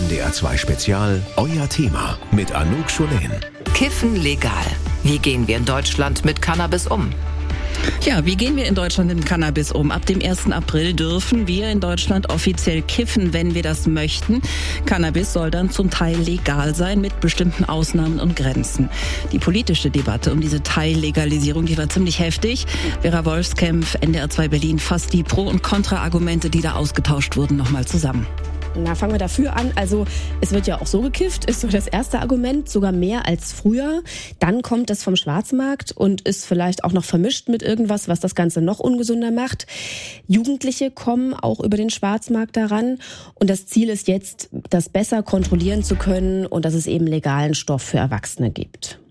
NDR2 Spezial, euer Thema mit Anouk Scholen. Kiffen legal. Wie gehen wir in Deutschland mit Cannabis um? Ja, wie gehen wir in Deutschland mit Cannabis um? Ab dem 1. April dürfen wir in Deutschland offiziell kiffen, wenn wir das möchten. Cannabis soll dann zum Teil legal sein, mit bestimmten Ausnahmen und Grenzen. Die politische Debatte um diese Teillegalisierung, die war ziemlich heftig. Vera Wolfskämpf, NDR2 Berlin, fasst die Pro- und Kontra-Argumente, die da ausgetauscht wurden, nochmal zusammen. Na, fangen wir dafür an. Also es wird ja auch so gekifft, ist so das erste Argument, sogar mehr als früher. Dann kommt es vom Schwarzmarkt und ist vielleicht auch noch vermischt mit irgendwas, was das Ganze noch ungesünder macht. Jugendliche kommen auch über den Schwarzmarkt daran. Und das Ziel ist jetzt, das besser kontrollieren zu können und dass es eben legalen Stoff für Erwachsene gibt.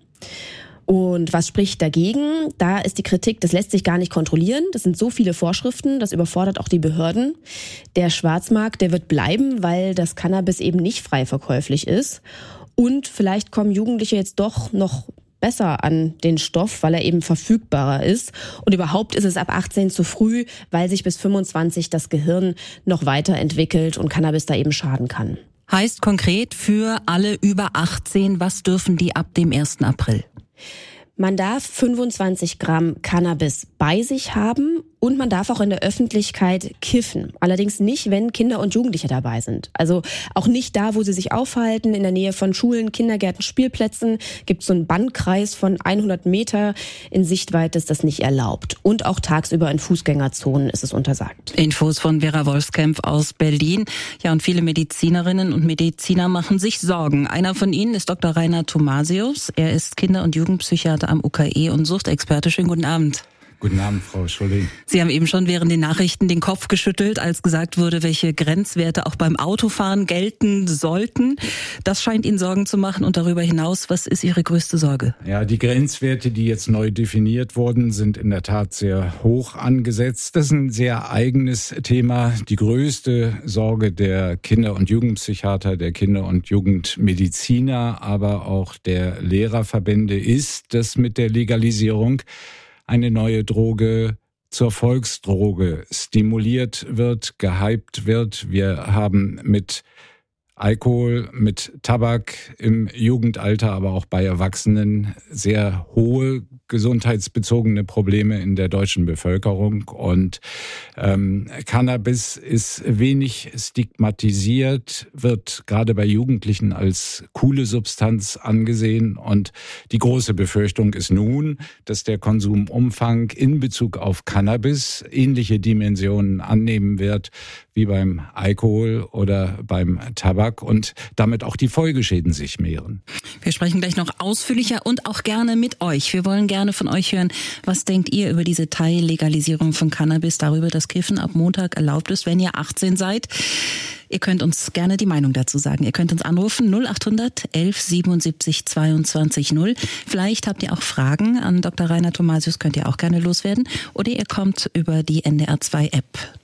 Und was spricht dagegen? Da ist die Kritik, das lässt sich gar nicht kontrollieren. Das sind so viele Vorschriften, das überfordert auch die Behörden. Der Schwarzmarkt, der wird bleiben, weil das Cannabis eben nicht frei verkäuflich ist. Und vielleicht kommen Jugendliche jetzt doch noch besser an den Stoff, weil er eben verfügbarer ist. Und überhaupt ist es ab 18 zu früh, weil sich bis 25 das Gehirn noch weiterentwickelt und Cannabis da eben schaden kann. Heißt konkret für alle über 18, was dürfen die ab dem 1. April? Man darf 25 Gramm Cannabis bei sich haben und man darf auch in der Öffentlichkeit kiffen. Allerdings nicht, wenn Kinder und Jugendliche dabei sind. Also auch nicht da, wo sie sich aufhalten. In der Nähe von Schulen, Kindergärten, Spielplätzen gibt es so einen Bandkreis von 100 Meter. In Sichtweite ist das nicht erlaubt. Und auch tagsüber in Fußgängerzonen ist es untersagt. Infos von Vera Wolfskämpf aus Berlin. Ja, und viele Medizinerinnen und Mediziner machen sich Sorgen. Einer von ihnen ist Dr. Rainer Thomasius. Er ist Kinder- und Jugendpsychiater am UKE und Suchtexperte. Schönen guten Abend. Guten Abend, Frau Scholen. Sie haben eben schon während den Nachrichten den Kopf geschüttelt, als gesagt wurde, welche Grenzwerte auch beim Autofahren gelten sollten. Das scheint Ihnen Sorgen zu machen. Und darüber hinaus, was ist Ihre größte Sorge? Ja, die Grenzwerte, die jetzt neu definiert wurden, sind in der Tat sehr hoch angesetzt. Das ist ein sehr eigenes Thema. Die größte Sorge der Kinder- und Jugendpsychiater, der Kinder- und Jugendmediziner, aber auch der Lehrerverbände ist, dass mit der Legalisierung eine neue Droge zur Volksdroge stimuliert wird, gehypt wird. Wir haben mit Alkohol, mit Tabak im Jugendalter, aber auch bei Erwachsenen sehr hohe gesundheitsbezogene Probleme in der deutschen Bevölkerung. Und Cannabis ist wenig stigmatisiert, wird gerade bei Jugendlichen als coole Substanz angesehen. Und die große Befürchtung ist nun, dass der Konsumumfang in Bezug auf Cannabis ähnliche Dimensionen annehmen wird wie beim Alkohol oder beim Tabak und damit auch die Folgeschäden sich mehren. Wir sprechen gleich noch ausführlicher und auch gerne mit euch. Wir wollen gerne von euch hören, was denkt ihr über diese Teillegalisierung von Cannabis, darüber, dass Kiffen ab Montag erlaubt ist, wenn ihr 18 seid. Ihr könnt uns gerne die Meinung dazu sagen. Ihr könnt uns anrufen 0800 11 77 22 0. Vielleicht habt ihr auch Fragen an Dr. Rainer Thomasius, könnt ihr auch gerne loswerden. Oder ihr kommt über die NDR2-App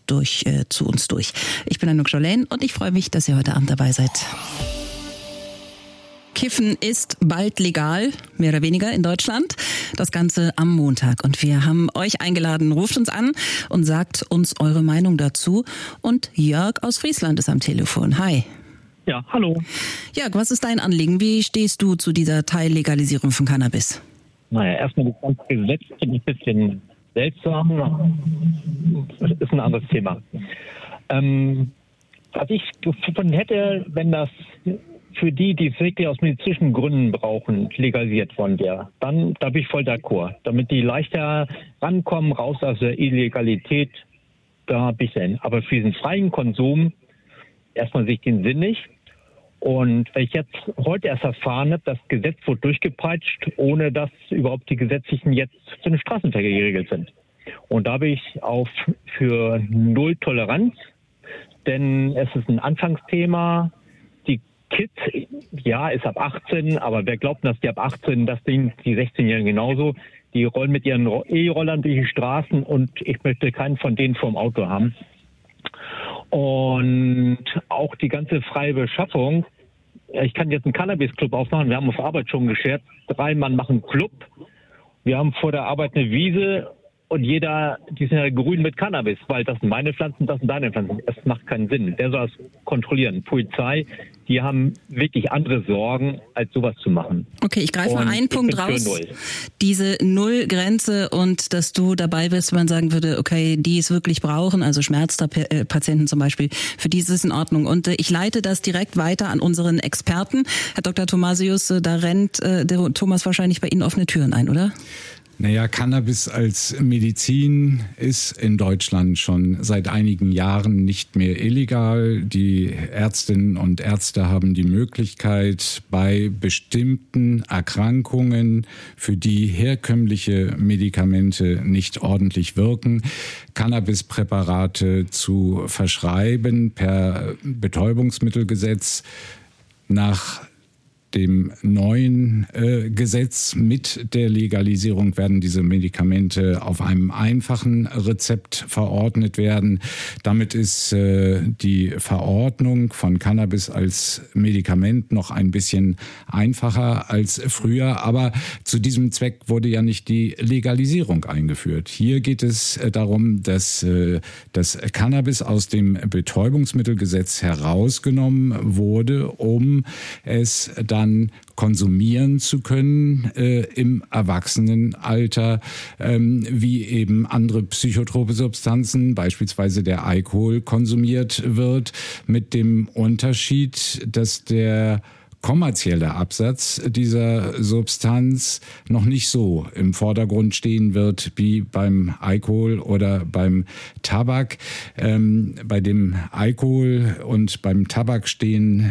zu uns durch. Ich bin Anouk Scholen und ich freue mich, dass ihr heute Abend dabei seid. Kiffen ist bald legal, mehr oder weniger in Deutschland. Das Ganze am Montag. Und wir haben euch eingeladen, ruft uns an und sagt uns eure Meinung dazu. Und Jörg aus Friesland ist am Telefon. Hi. Ja, hallo. Jörg, was ist dein Anliegen? Wie stehst du zu dieser Teillegalisierung von Cannabis? Naja, erstmal das ganze Gesetz finde ich ein bisschen seltsam. Das ist ein anderes Thema. Was ich gefunden hätte, wenn das für die es wirklich aus medizinischen Gründen brauchen, legalisiert worden wäre, dann da bin ich voll d'accord. Damit die leichter rankommen, raus aus der Illegalität, da bin ich hin. Aber für diesen freien Konsum erstmal sehe ich den Sinn nicht. Und wenn ich jetzt heute erst erfahren habe, das Gesetz wurde durchgepeitscht, ohne dass überhaupt die gesetzlichen jetzt für den Straßenverkehr geregelt sind. Und da bin ich auch für Null Toleranz, denn es ist ein Anfangsthema. Die Kids, ja, ist ab 18, aber wer glaubt, dass die ab 18, das Ding, die 16-Jährigen genauso, die rollen mit ihren E-Rollern durch die Straßen und ich möchte keinen von denen vorm Auto haben. Und auch die ganze freie Beschaffung. Ich kann jetzt einen Cannabis-Club aufmachen. Wir haben auf Arbeit schon geschert. 3 Mann machen einen Club. Wir haben vor der Arbeit eine Wiese. und die sind ja grün mit Cannabis, weil das sind meine Pflanzen, das sind deine Pflanzen. Es macht keinen Sinn. Wer soll das kontrollieren? Polizei, die haben wirklich andere Sorgen, als sowas zu machen. Okay, ich greife mal einen Punkt raus. Diese Nullgrenze und dass du dabei bist, wenn man sagen würde, okay, die es wirklich brauchen, also Schmerzpatienten zum Beispiel, für die ist es in Ordnung. Und ich leite das direkt weiter an unseren Experten. Herr Dr. Thomasius, da rennt der Thomas wahrscheinlich bei Ihnen offene Türen ein, oder? Naja, Cannabis als Medizin ist in Deutschland schon seit einigen Jahren nicht mehr illegal. Die Ärztinnen und Ärzte haben die Möglichkeit, bei bestimmten Erkrankungen, für die herkömmliche Medikamente nicht ordentlich wirken, Cannabispräparate zu verschreiben per Betäubungsmittelgesetz. Nach dem neuen Gesetz mit der Legalisierung werden diese Medikamente auf einem einfachen Rezept verordnet werden. Damit ist die Verordnung von Cannabis als Medikament noch ein bisschen einfacher als früher. Aber zu diesem Zweck wurde ja nicht die Legalisierung eingeführt. Hier geht es darum, dass das Cannabis aus dem Betäubungsmittelgesetz herausgenommen wurde, um es dann konsumieren zu können im Erwachsenenalter, wie eben andere psychotrope Substanzen, beispielsweise der Alkohol, konsumiert wird, mit dem Unterschied, dass der kommerzielle Absatz dieser Substanz noch nicht so im Vordergrund stehen wird wie beim Alkohol oder beim Tabak. Bei dem Alkohol und beim Tabak stehen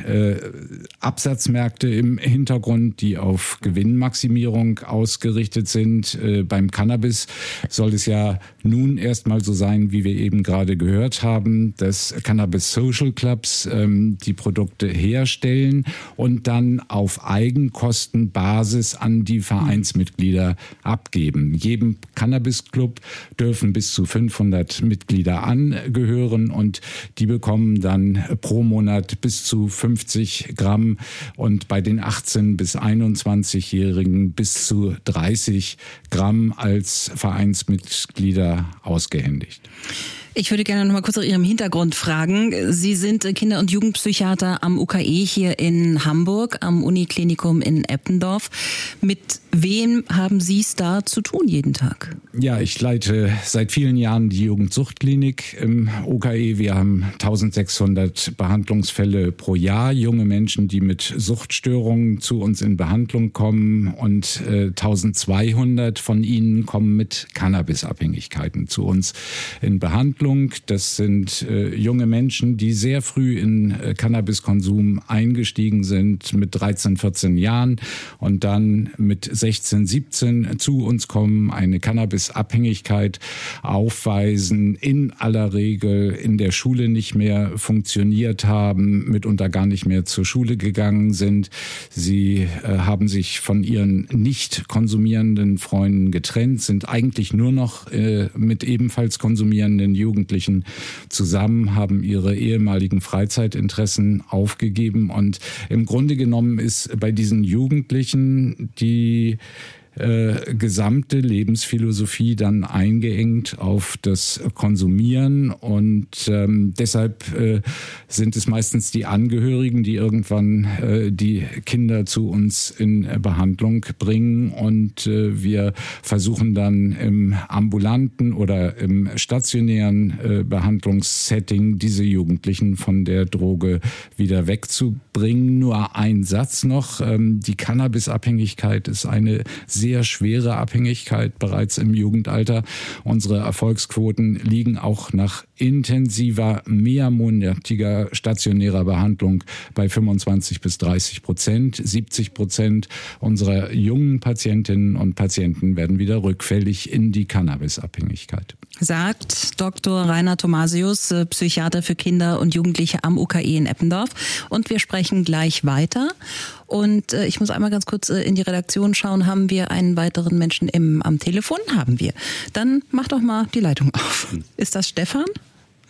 Absatzmärkte im Hintergrund, die auf Gewinnmaximierung ausgerichtet sind. Beim Cannabis soll es ja nun erstmal so sein, wie wir eben gerade gehört haben, dass Cannabis Social Clubs die Produkte herstellen und dann auf Eigenkostenbasis an die Vereinsmitglieder abgeben. Jedem Cannabis-Club dürfen bis zu 500 Mitglieder angehören und die bekommen dann pro Monat bis zu 50 Gramm und bei den 18- bis 21-Jährigen bis zu 30 Gramm als Vereinsmitglieder ausgehändigt. Ich würde gerne noch mal kurz nach Ihrem Hintergrund fragen. Sie sind Kinder- und Jugendpsychiater am UKE hier in Hamburg, am Uniklinikum in Eppendorf. Mit wem haben Sie es da zu tun jeden Tag? Ja, ich leite seit vielen Jahren die Jugendsuchtklinik im UKE. Wir haben 1600 Behandlungsfälle pro Jahr, junge Menschen, die mit Suchtstörungen zu uns in Behandlung kommen und 1200 von ihnen kommen mit Cannabisabhängigkeiten zu uns in Behandlung. Das sind junge Menschen, die sehr früh in Cannabiskonsum eingestiegen sind, mit 13, 14 Jahren und dann mit 16, 17 zu uns kommen, eine Cannabisabhängigkeit aufweisen, in aller Regel in der Schule nicht mehr funktioniert haben, mitunter gar nicht mehr zur Schule gegangen sind. Sie haben sich von ihren nicht konsumierenden Freunden getrennt, sind eigentlich nur noch mit ebenfalls konsumierenden Jugendlichen zusammen, haben ihre ehemaligen Freizeitinteressen aufgegeben und im Grunde genommen ist bei diesen Jugendlichen die gesamte Lebensphilosophie dann eingeengt auf das Konsumieren und deshalb sind es meistens die Angehörigen, die irgendwann die Kinder zu uns in Behandlung bringen und wir versuchen dann im ambulanten oder im stationären Behandlungssetting diese Jugendlichen von der Droge wieder wegzubringen. Nur ein Satz noch, die Cannabisabhängigkeit ist eine sehr schwere Abhängigkeit bereits im Jugendalter. Unsere Erfolgsquoten liegen auch nach intensiver, mehrmonatiger stationärer Behandlung bei 25 bis 30%. 70% unserer jungen Patientinnen und Patienten werden wieder rückfällig in die Cannabisabhängigkeit. Sagt Dr. Rainer Thomasius, Psychiater für Kinder und Jugendliche am UKE in Eppendorf. Und wir sprechen gleich weiter. Und ich muss einmal ganz kurz in die Redaktion schauen. Haben wir einen weiteren Menschen am Telefon? Haben wir. Dann mach doch mal die Leitung auf. Ist das Stefan?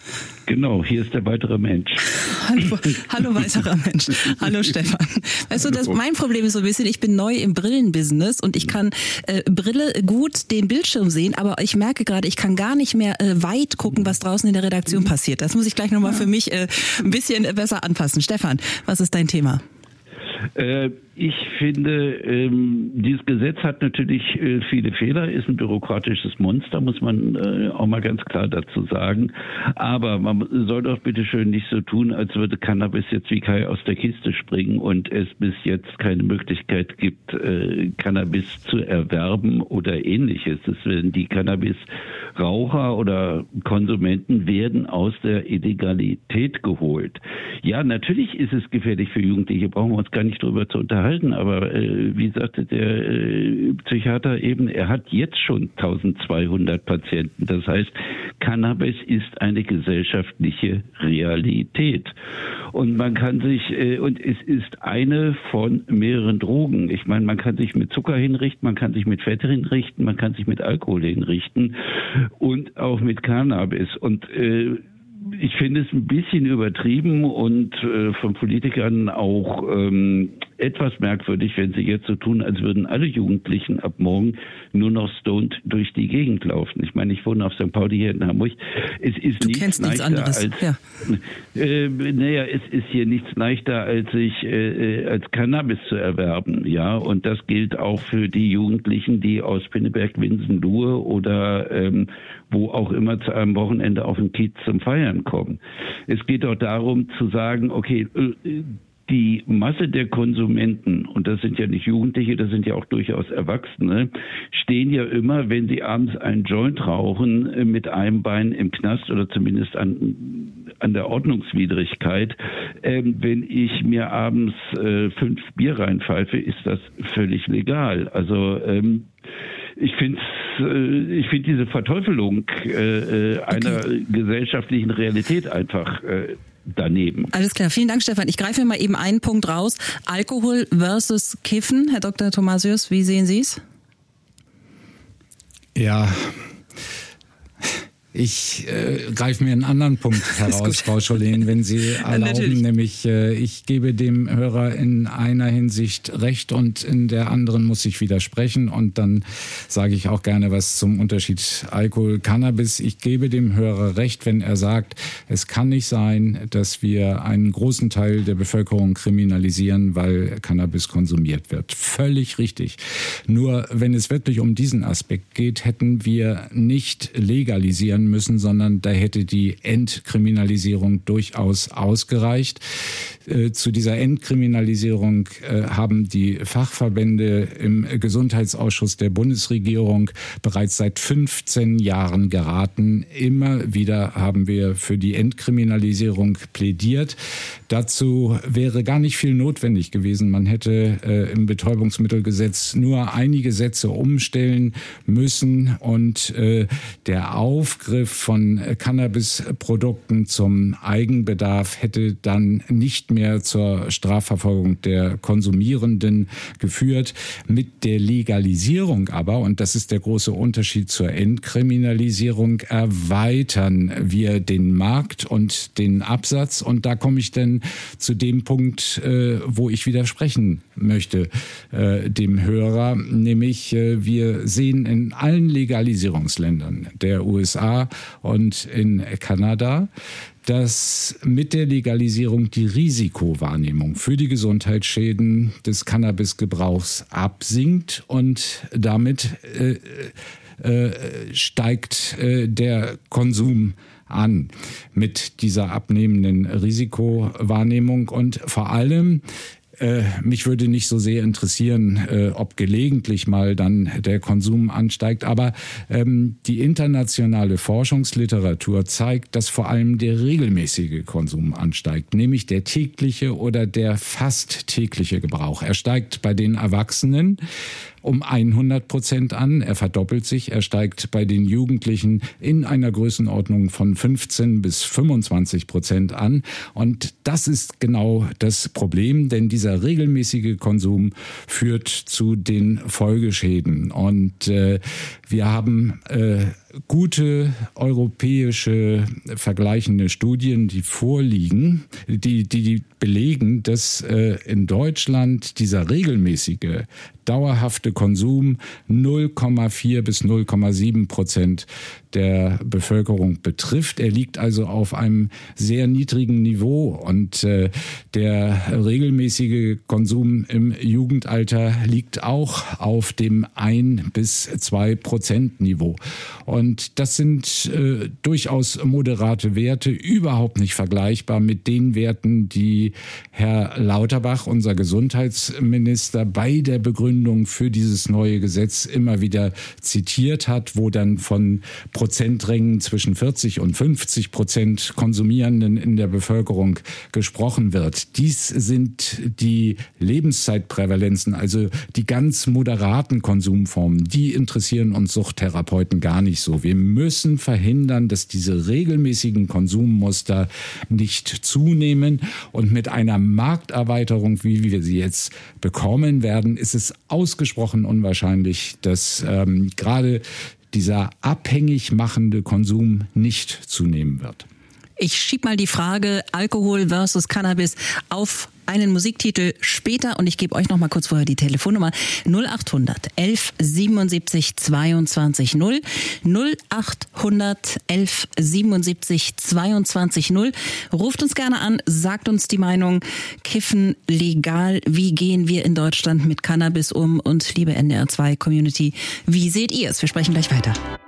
Genau, hier ist der weitere Mensch. Hallo weiterer Mensch. Hallo Stefan. Weißt du, mein Problem ist so ein bisschen, ich bin neu im Brillenbusiness und ich kann Brille gut den Bildschirm sehen, aber ich merke gerade, ich kann gar nicht mehr weit gucken, was draußen in der Redaktion passiert. Das muss ich gleich nochmal für mich ein bisschen besser anpassen. Stefan, was ist dein Thema? Ich finde, dieses Gesetz hat natürlich viele Fehler, ist ein bürokratisches Monster, muss man auch mal ganz klar dazu sagen. Aber man soll doch bitte schön nicht so tun, als würde Cannabis jetzt wie Kai aus der Kiste springen und es bis jetzt keine Möglichkeit gibt, Cannabis zu erwerben oder ähnliches. Die Cannabis-Raucher oder Konsumenten werden aus der Illegalität geholt. Ja, natürlich ist es gefährlich für Jugendliche, brauchen wir uns gar nicht drüber zu unterhalten, aber wie sagte der Psychiater eben, er hat jetzt schon 1200 Patienten. Das heißt, Cannabis ist eine gesellschaftliche Realität. Und man kann sich, und es ist eine von mehreren Drogen. Ich meine, man kann sich mit Zucker hinrichten, man kann sich mit Fett hinrichten, man kann sich mit Alkohol hinrichten und auch mit Cannabis. Und ich finde es ein bisschen übertrieben und von Politikern auch etwas merkwürdig, wenn sie jetzt so tun, als würden alle Jugendlichen ab morgen nur noch stoned durch die Gegend laufen. Ich meine, ich wohne auf St. Pauli hier in Hamburg. Es ist du kennst nichts anderes. Es ist hier nichts leichter, als als Cannabis zu erwerben. Ja, und das gilt auch für die Jugendlichen, die aus Pinneberg, Winsenlohe oder wo auch immer zu einem Wochenende auf den Kiez zum Feiern kommen. Es geht auch darum zu sagen, okay, die Masse der Konsumenten, und das sind ja nicht Jugendliche, das sind ja auch durchaus Erwachsene, stehen ja immer, wenn sie abends einen Joint rauchen, mit einem Bein im Knast oder zumindest an der Ordnungswidrigkeit. Wenn ich mir abends 5 Bier reinpfeife, ist das völlig legal. Also ich finde diese Verteufelung einer gesellschaftlichen Realität einfach daneben. Alles klar, vielen Dank, Stefan. Ich greife mal eben einen Punkt raus. Alkohol versus Kiffen. Herr Dr. Thomasius, wie sehen Sie es? Ja, ich greife mir einen anderen Punkt heraus, Frau Scholén, wenn Sie erlauben, nämlich ich gebe dem Hörer in einer Hinsicht recht und in der anderen muss ich widersprechen und dann sage ich auch gerne was zum Unterschied Alkohol, Cannabis. Ich gebe dem Hörer recht, wenn er sagt, es kann nicht sein, dass wir einen großen Teil der Bevölkerung kriminalisieren, weil Cannabis konsumiert wird. Völlig richtig. Nur wenn es wirklich um diesen Aspekt geht, hätten wir nicht legalisieren müssen, sondern da hätte die Entkriminalisierung durchaus ausgereicht. Zu dieser Entkriminalisierung haben die Fachverbände im Gesundheitsausschuss der Bundesregierung bereits seit 15 Jahren geraten. Immer wieder haben wir für die Entkriminalisierung plädiert. Dazu wäre gar nicht viel notwendig gewesen. Man hätte im Betäubungsmittelgesetz nur einige Sätze umstellen müssen und der Aufgriff von Cannabisprodukten zum Eigenbedarf hätte dann nicht mehr zur Strafverfolgung der Konsumierenden geführt. Mit der Legalisierung aber, und das ist der große Unterschied zur Entkriminalisierung, erweitern wir den Markt und den Absatz. Und da komme ich dann zu dem Punkt, wo ich widersprechen möchte dem Hörer, nämlich wir sehen in allen Legalisierungsländern der USA und in Kanada, dass mit der Legalisierung die Risikowahrnehmung für die Gesundheitsschäden des Cannabisgebrauchs absinkt und damit steigt der Konsum an mit dieser abnehmenden Risikowahrnehmung und vor allem mich würde nicht so sehr interessieren, ob gelegentlich mal dann der Konsum ansteigt, aber die internationale Forschungsliteratur zeigt, dass vor allem der regelmäßige Konsum ansteigt, nämlich der tägliche oder der fast tägliche Gebrauch. Er steigt bei den Erwachsenen um 100% an. Er verdoppelt sich. Er steigt bei den Jugendlichen in einer Größenordnung von 15 bis 25% an. Und das ist genau das Problem, denn dieser regelmäßige Konsum führt zu den Folgeschäden. Und wir haben gute europäische vergleichende Studien, die vorliegen, die belegen, dass in Deutschland dieser regelmäßige, dauerhafte Konsum 0,4 bis 0,7% der Bevölkerung betrifft. Er liegt also auf einem sehr niedrigen Niveau und der regelmäßige Konsum im Jugendalter liegt auch auf dem 1 bis 2% Niveau. Und das sind durchaus moderate Werte, überhaupt nicht vergleichbar mit den Werten, die Herr Lauterbach, unser Gesundheitsminister, bei der Begründung für dieses neue Gesetz immer wieder zitiert hat, wo dann von Prozenträngen zwischen 40 und 50% Konsumierenden in der Bevölkerung gesprochen wird. Dies sind die Lebenszeitprävalenzen, also die ganz moderaten Konsumformen. Die interessieren uns Suchttherapeuten gar nicht so. Wir müssen verhindern, dass diese regelmäßigen Konsummuster nicht zunehmen. Und mit einer Markterweiterung, wie wir sie jetzt bekommen werden, ist es ausgesprochen unwahrscheinlich, dass gerade dieser abhängig machende Konsum nicht zunehmen wird. Ich schieb mal die Frage Alkohol versus Cannabis auf einen Musiktitel später und ich gebe euch noch mal kurz vorher die Telefonnummer 0800 11 77 22 0 0800 11 77 22 0. Ruft uns gerne an, sagt uns die Meinung, Kiffen legal, wie gehen wir in Deutschland mit Cannabis um und liebe NDR2 Community, wie seht ihr es? Wir sprechen gleich weiter.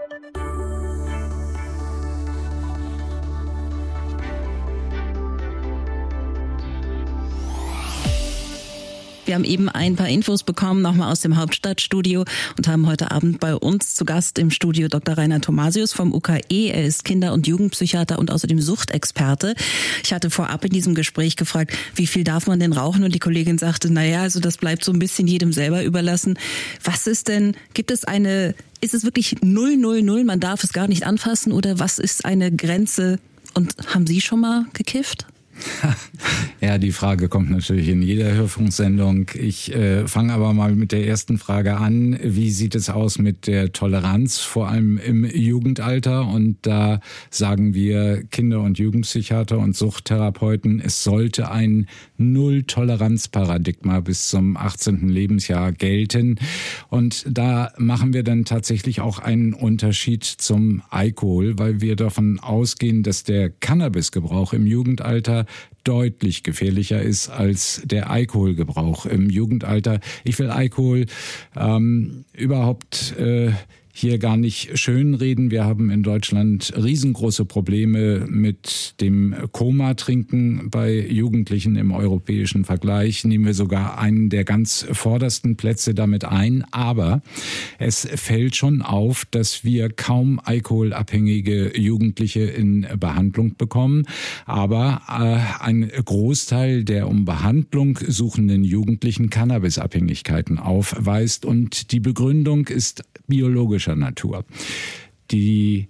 Wir haben eben ein paar Infos bekommen, nochmal aus dem Hauptstadtstudio und haben heute Abend bei uns zu Gast im Studio Dr. Rainer Thomasius vom UKE. Er ist Kinder- und Jugendpsychiater und außerdem Suchtexperte. Ich hatte vorab in diesem Gespräch gefragt, wie viel darf man denn rauchen? Und die Kollegin sagte, naja, also das bleibt so ein bisschen jedem selber überlassen. Was ist denn, ist es wirklich 000, man darf es gar nicht anfassen oder was ist eine Grenze? Und haben Sie schon mal gekifft? Ja, die Frage kommt natürlich in jeder Hörfunksendung. Ich fange aber mal mit der ersten Frage an. Wie sieht es aus mit der Toleranz, vor allem im Jugendalter? Und da sagen wir Kinder- und Jugendpsychiater und Suchttherapeuten, es sollte ein Null-Toleranz-Paradigma bis zum 18. Lebensjahr gelten. Und da machen wir dann tatsächlich auch einen Unterschied zum Alkohol, weil wir davon ausgehen, dass der Cannabisgebrauch im Jugendalter deutlich gefährlicher ist als der Alkoholgebrauch im Jugendalter. Ich will Alkohol überhaupt hier gar nicht schönreden. Wir haben in Deutschland riesengroße Probleme mit dem Koma-Trinken bei Jugendlichen im europäischen Vergleich. Nehmen wir sogar einen der ganz vordersten Plätze damit ein. Aber es fällt schon auf, dass wir kaum alkoholabhängige Jugendliche in Behandlung bekommen. Aber ein Großteil der um Behandlung suchenden Jugendlichen Cannabisabhängigkeiten aufweist. Und die Begründung ist biologischer Natur. Die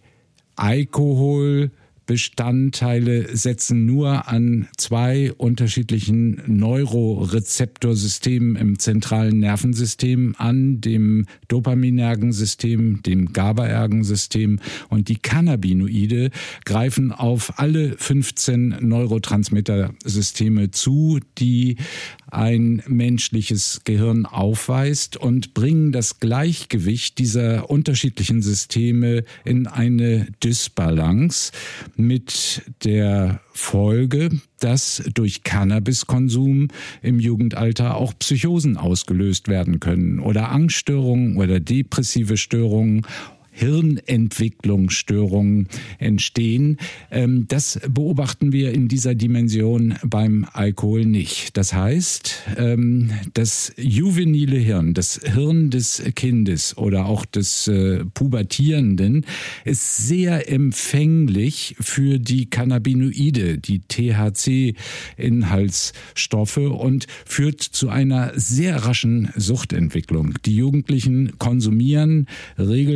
Alkoholbestandteile setzen nur an zwei unterschiedlichen Neurorezeptorsystemen im zentralen Nervensystem an, dem Dopaminergensystem, dem GABAergensystem, und die Cannabinoide greifen auf alle 15 Neurotransmittersysteme zu, die ein menschliches Gehirn aufweist und bringen das Gleichgewicht dieser unterschiedlichen Systeme in eine Dysbalance mit der Folge, dass durch Cannabiskonsum im Jugendalter auch Psychosen ausgelöst werden können oder Angststörungen oder depressive Störungen, Hirnentwicklungsstörungen entstehen. Das beobachten wir in dieser Dimension beim Alkohol nicht. Das heißt, das juvenile Hirn, das Hirn des Kindes oder auch des Pubertierenden ist sehr empfänglich für die Cannabinoide, die THC-Inhaltsstoffe, und führt zu einer sehr raschen Suchtentwicklung. Die Jugendlichen konsumieren regelmäßig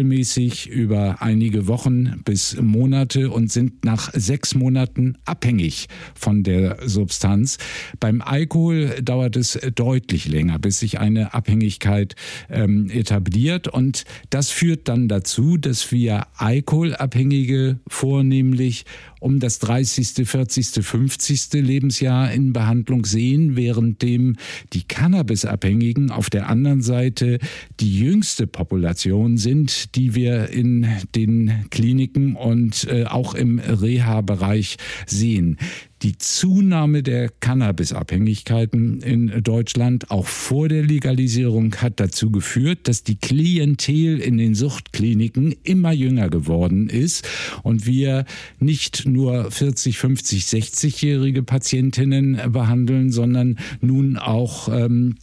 abhängig über einige Wochen bis Monate und sind nach 6 Monaten abhängig von der Substanz. Beim Alkohol dauert es deutlich länger, bis sich eine Abhängigkeit etabliert. Und das führt dann dazu, dass wir Alkoholabhängige vornehmlich um das 30., 40., 50. Lebensjahr in Behandlung sehen, währenddem die Cannabisabhängigen auf der anderen Seite die jüngste Population sind, die wir in den Kliniken und auch im Reha-Bereich sehen. Die Zunahme der Cannabisabhängigkeiten in Deutschland, auch vor der Legalisierung, hat dazu geführt, dass die Klientel in den Suchtkliniken immer jünger geworden ist und wir nicht nur 40, 50, 60-jährige Patientinnen behandeln, sondern nun auch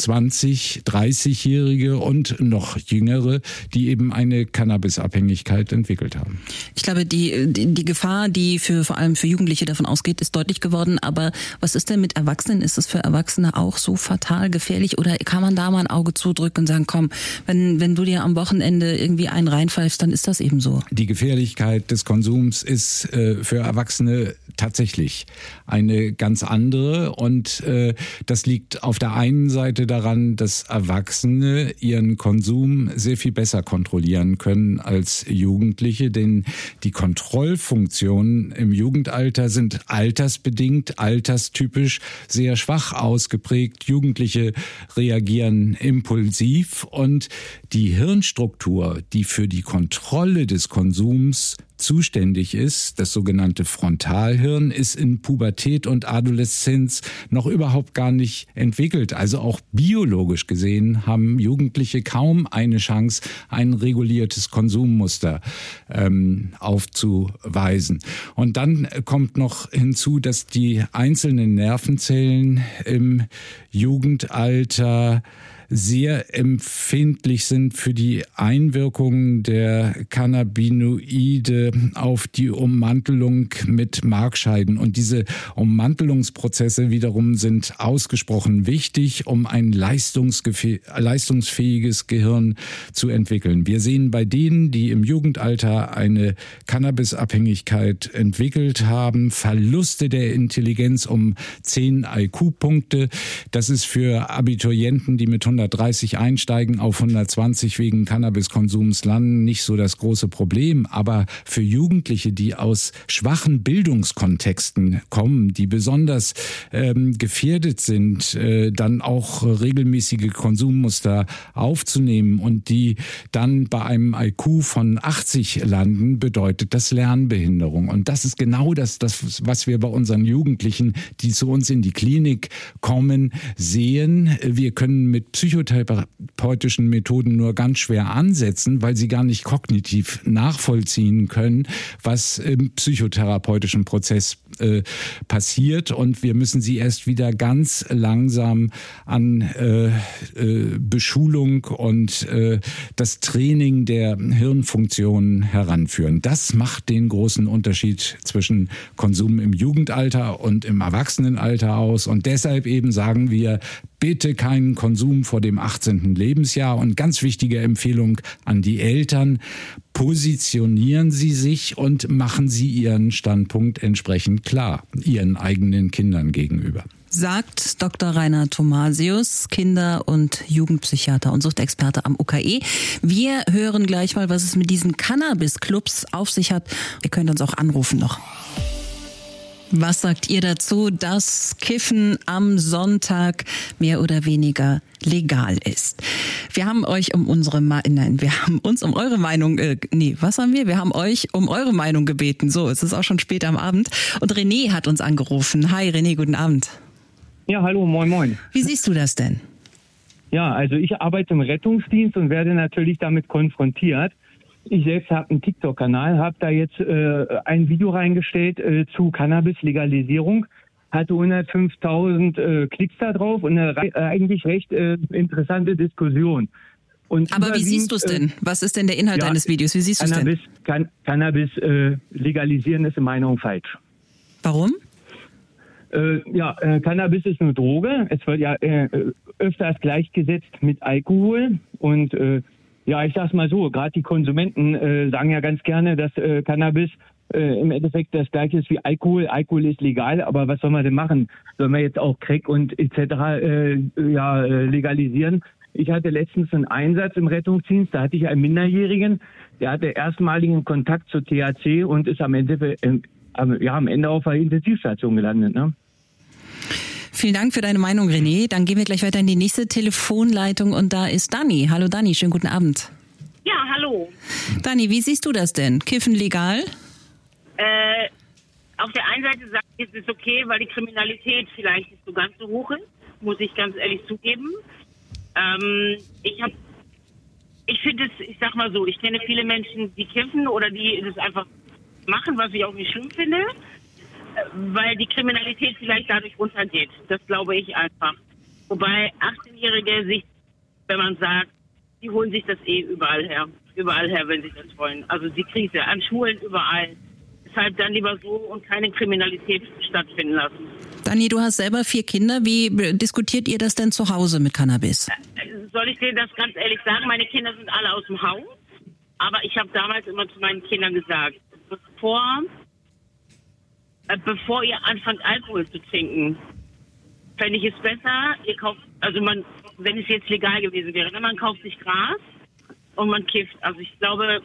20, 30-jährige und noch jüngere, die eben eine Cannabisabhängigkeit entwickelt haben. Ich glaube, die Gefahr, die vor allem für Jugendliche davon ausgeht, ist deutlich geworden. Aber was ist denn mit Erwachsenen? Ist es für Erwachsene auch so fatal gefährlich? Oder kann man da mal ein Auge zudrücken und sagen, komm, wenn du dir am Wochenende irgendwie einen reinpfeifst, dann ist das eben so? Die Gefährlichkeit des Konsums ist für Erwachsene tatsächlich eine ganz andere. Und das liegt auf der einen Seite daran, dass Erwachsene ihren Konsum sehr viel besser kontrollieren können als Jugendliche. Denn die Kontrollfunktionen im Jugendalter sind altersbedingt, alterstypisch sehr schwach ausgeprägt. Jugendliche reagieren impulsiv und die Hirnstruktur, die für die Kontrolle des Konsums zuständig ist, das sogenannte Frontalhirn, ist in Pubertät und Adoleszenz noch überhaupt gar nicht entwickelt. Also auch biologisch gesehen haben Jugendliche kaum eine Chance, ein reguliertes Konsummuster aufzuweisen. Und dann kommt noch hinzu, dass die einzelnen Nervenzellen im Jugendalter sehr empfindlich sind für die Einwirkungen der Cannabinoide auf die Ummantelung mit Markscheiden. Und diese Ummantelungsprozesse wiederum sind ausgesprochen wichtig, um ein leistungsfähiges Gehirn zu entwickeln. Wir sehen bei denen, die im Jugendalter eine Cannabisabhängigkeit entwickelt haben, Verluste der Intelligenz um 10 IQ-Punkte. Das ist für Abiturienten, die mit 130 einsteigen, auf 120 wegen Cannabiskonsums landen, nicht so das große Problem. Aber für Jugendliche, die aus schwachen Bildungskontexten kommen, die besonders gefährdet sind, dann auch regelmäßige Konsummuster aufzunehmen und die dann bei einem IQ von 80 landen, bedeutet das Lernbehinderung. Und das ist genau das, was wir bei unseren Jugendlichen, die zu uns in die Klinik kommen, sehen. Wir können mit psychotherapeutischen Methoden nur ganz schwer ansetzen, weil sie gar nicht kognitiv nachvollziehen können, was im psychotherapeutischen Prozess passiert. Und wir müssen sie erst wieder ganz langsam an Beschulung und das Training der Hirnfunktionen heranführen. Das macht den großen Unterschied zwischen Konsum im Jugendalter und im Erwachsenenalter aus. Und deshalb eben sagen wir, bitte keinen Konsum vor dem 18. Lebensjahr. Und ganz wichtige Empfehlung an die Eltern: Positionieren Sie sich und machen Sie Ihren Standpunkt entsprechend klar, Ihren eigenen Kindern gegenüber. Sagt Dr. Rainer Thomasius, Kinder- und Jugendpsychiater und Suchtexperte am UKE. Wir hören gleich mal, was es mit diesen Cannabis-Clubs auf sich hat. Ihr könnt uns auch anrufen noch. Was sagt ihr dazu, dass Kiffen am Sonntag mehr oder weniger legal ist? Wir haben euch um uns um eure Meinung, Wir haben euch um eure Meinung gebeten. So, es ist auch schon spät am Abend. Und René hat uns angerufen. Hi René, guten Abend. Ja, hallo, moin, moin. Wie siehst du das denn? Ja, also ich arbeite im Rettungsdienst und werde natürlich damit konfrontiert. Ich selbst habe einen TikTok-Kanal, habe da jetzt ein Video reingestellt zu Cannabis-Legalisierung, hatte 105.000 Klicks da drauf und eine eigentlich recht interessante Diskussion. Und aber wie siehst du es denn? Was ist denn der Inhalt deines Videos? Wie siehst du es denn? Cannabis legalisieren ist in meiner Meinung falsch. Warum? Cannabis ist eine Droge. Es wird ja öfters gleichgesetzt mit Alkohol und Ja, ich sag's mal so, gerade die Konsumenten sagen ja ganz gerne, dass Cannabis im Endeffekt das gleiche ist wie Alkohol. Alkohol ist legal, aber was soll man denn machen? Sollen wir jetzt auch Crack und etc. Legalisieren? Ich hatte letztens einen Einsatz im Rettungsdienst, da hatte ich einen Minderjährigen, der hatte erstmaligen Kontakt zu THC und ist am Ende auf der Intensivstation gelandet. Ne? Vielen Dank für deine Meinung, René. Dann gehen wir gleich weiter in die nächste Telefonleitung und da ist Dani. Hallo Dani, schönen guten Abend. Ja, hallo. Dani, wie siehst du das denn? Kiffen legal? Auf der einen Seite sage ich, es ist okay, weil die Kriminalität vielleicht nicht so ganz so hoch ist, muss ich ganz ehrlich zugeben. Ich finde es, ich sag mal so, ich kenne viele Menschen, die kiffen oder die das einfach machen, was ich auch nicht schlimm finde, weil die Kriminalität vielleicht dadurch runtergeht. Das glaube ich einfach. Wobei 18-Jährige sich, wenn man sagt, die holen sich das überall her, wenn sie das wollen. Also die Krise an Schulen, überall. Deshalb dann lieber so und keine Kriminalität stattfinden lassen. Dani, du hast selber 4 Kinder. Wie diskutiert ihr das denn zu Hause mit Cannabis? Soll ich dir das ganz ehrlich sagen? Meine Kinder sind alle aus dem Haus. Aber ich habe damals immer zu meinen Kindern gesagt, bevor ihr anfangt, Alkohol zu trinken, fände ich es besser, ihr kauft, wenn es jetzt legal gewesen wäre, man kauft sich Gras und man kifft. Also ich glaube,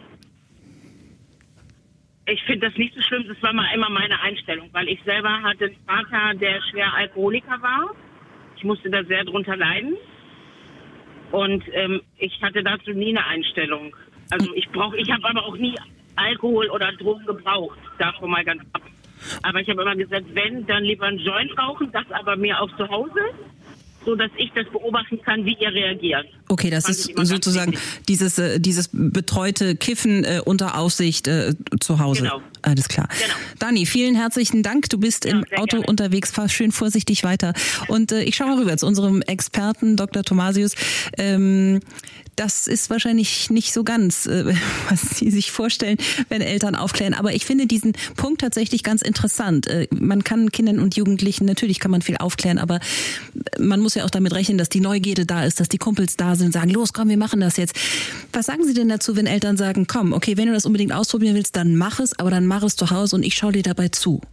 ich finde das nicht so schlimm, das war mal immer meine Einstellung, weil ich selber hatte einen Vater, der schwer Alkoholiker war. Ich musste da sehr drunter leiden und ich hatte dazu nie eine Einstellung. Also ich habe aber auch nie Alkohol oder Drogen gebraucht, davon mal ganz ab. Aber ich habe immer gesagt, wenn, dann lieber einen Joint rauchen, das aber mir auch zu Hause, so dass ich das beobachten kann, wie ihr reagiert. Okay, das ist sozusagen dieses betreute Kiffen unter Aufsicht zu Hause. Genau. Alles klar. Genau. Dani, vielen herzlichen Dank. Du bist im Auto unterwegs. Fahr schön vorsichtig weiter. Und ich schaue mal rüber zu unserem Experten, Dr. Thomasius. Das ist wahrscheinlich nicht so ganz, was Sie sich vorstellen, wenn Eltern aufklären. Aber ich finde diesen Punkt tatsächlich ganz interessant. Man kann Kindern und Jugendlichen, natürlich kann man viel aufklären, aber man muss ja auch damit rechnen, dass die Neugierde da ist, dass die Kumpels da sind und sagen, los, komm, wir machen das jetzt. Was sagen Sie denn dazu, wenn Eltern sagen, komm, okay, wenn du das unbedingt ausprobieren willst, dann mach es, aber dann mach es zu Hause und ich schaue dir dabei zu?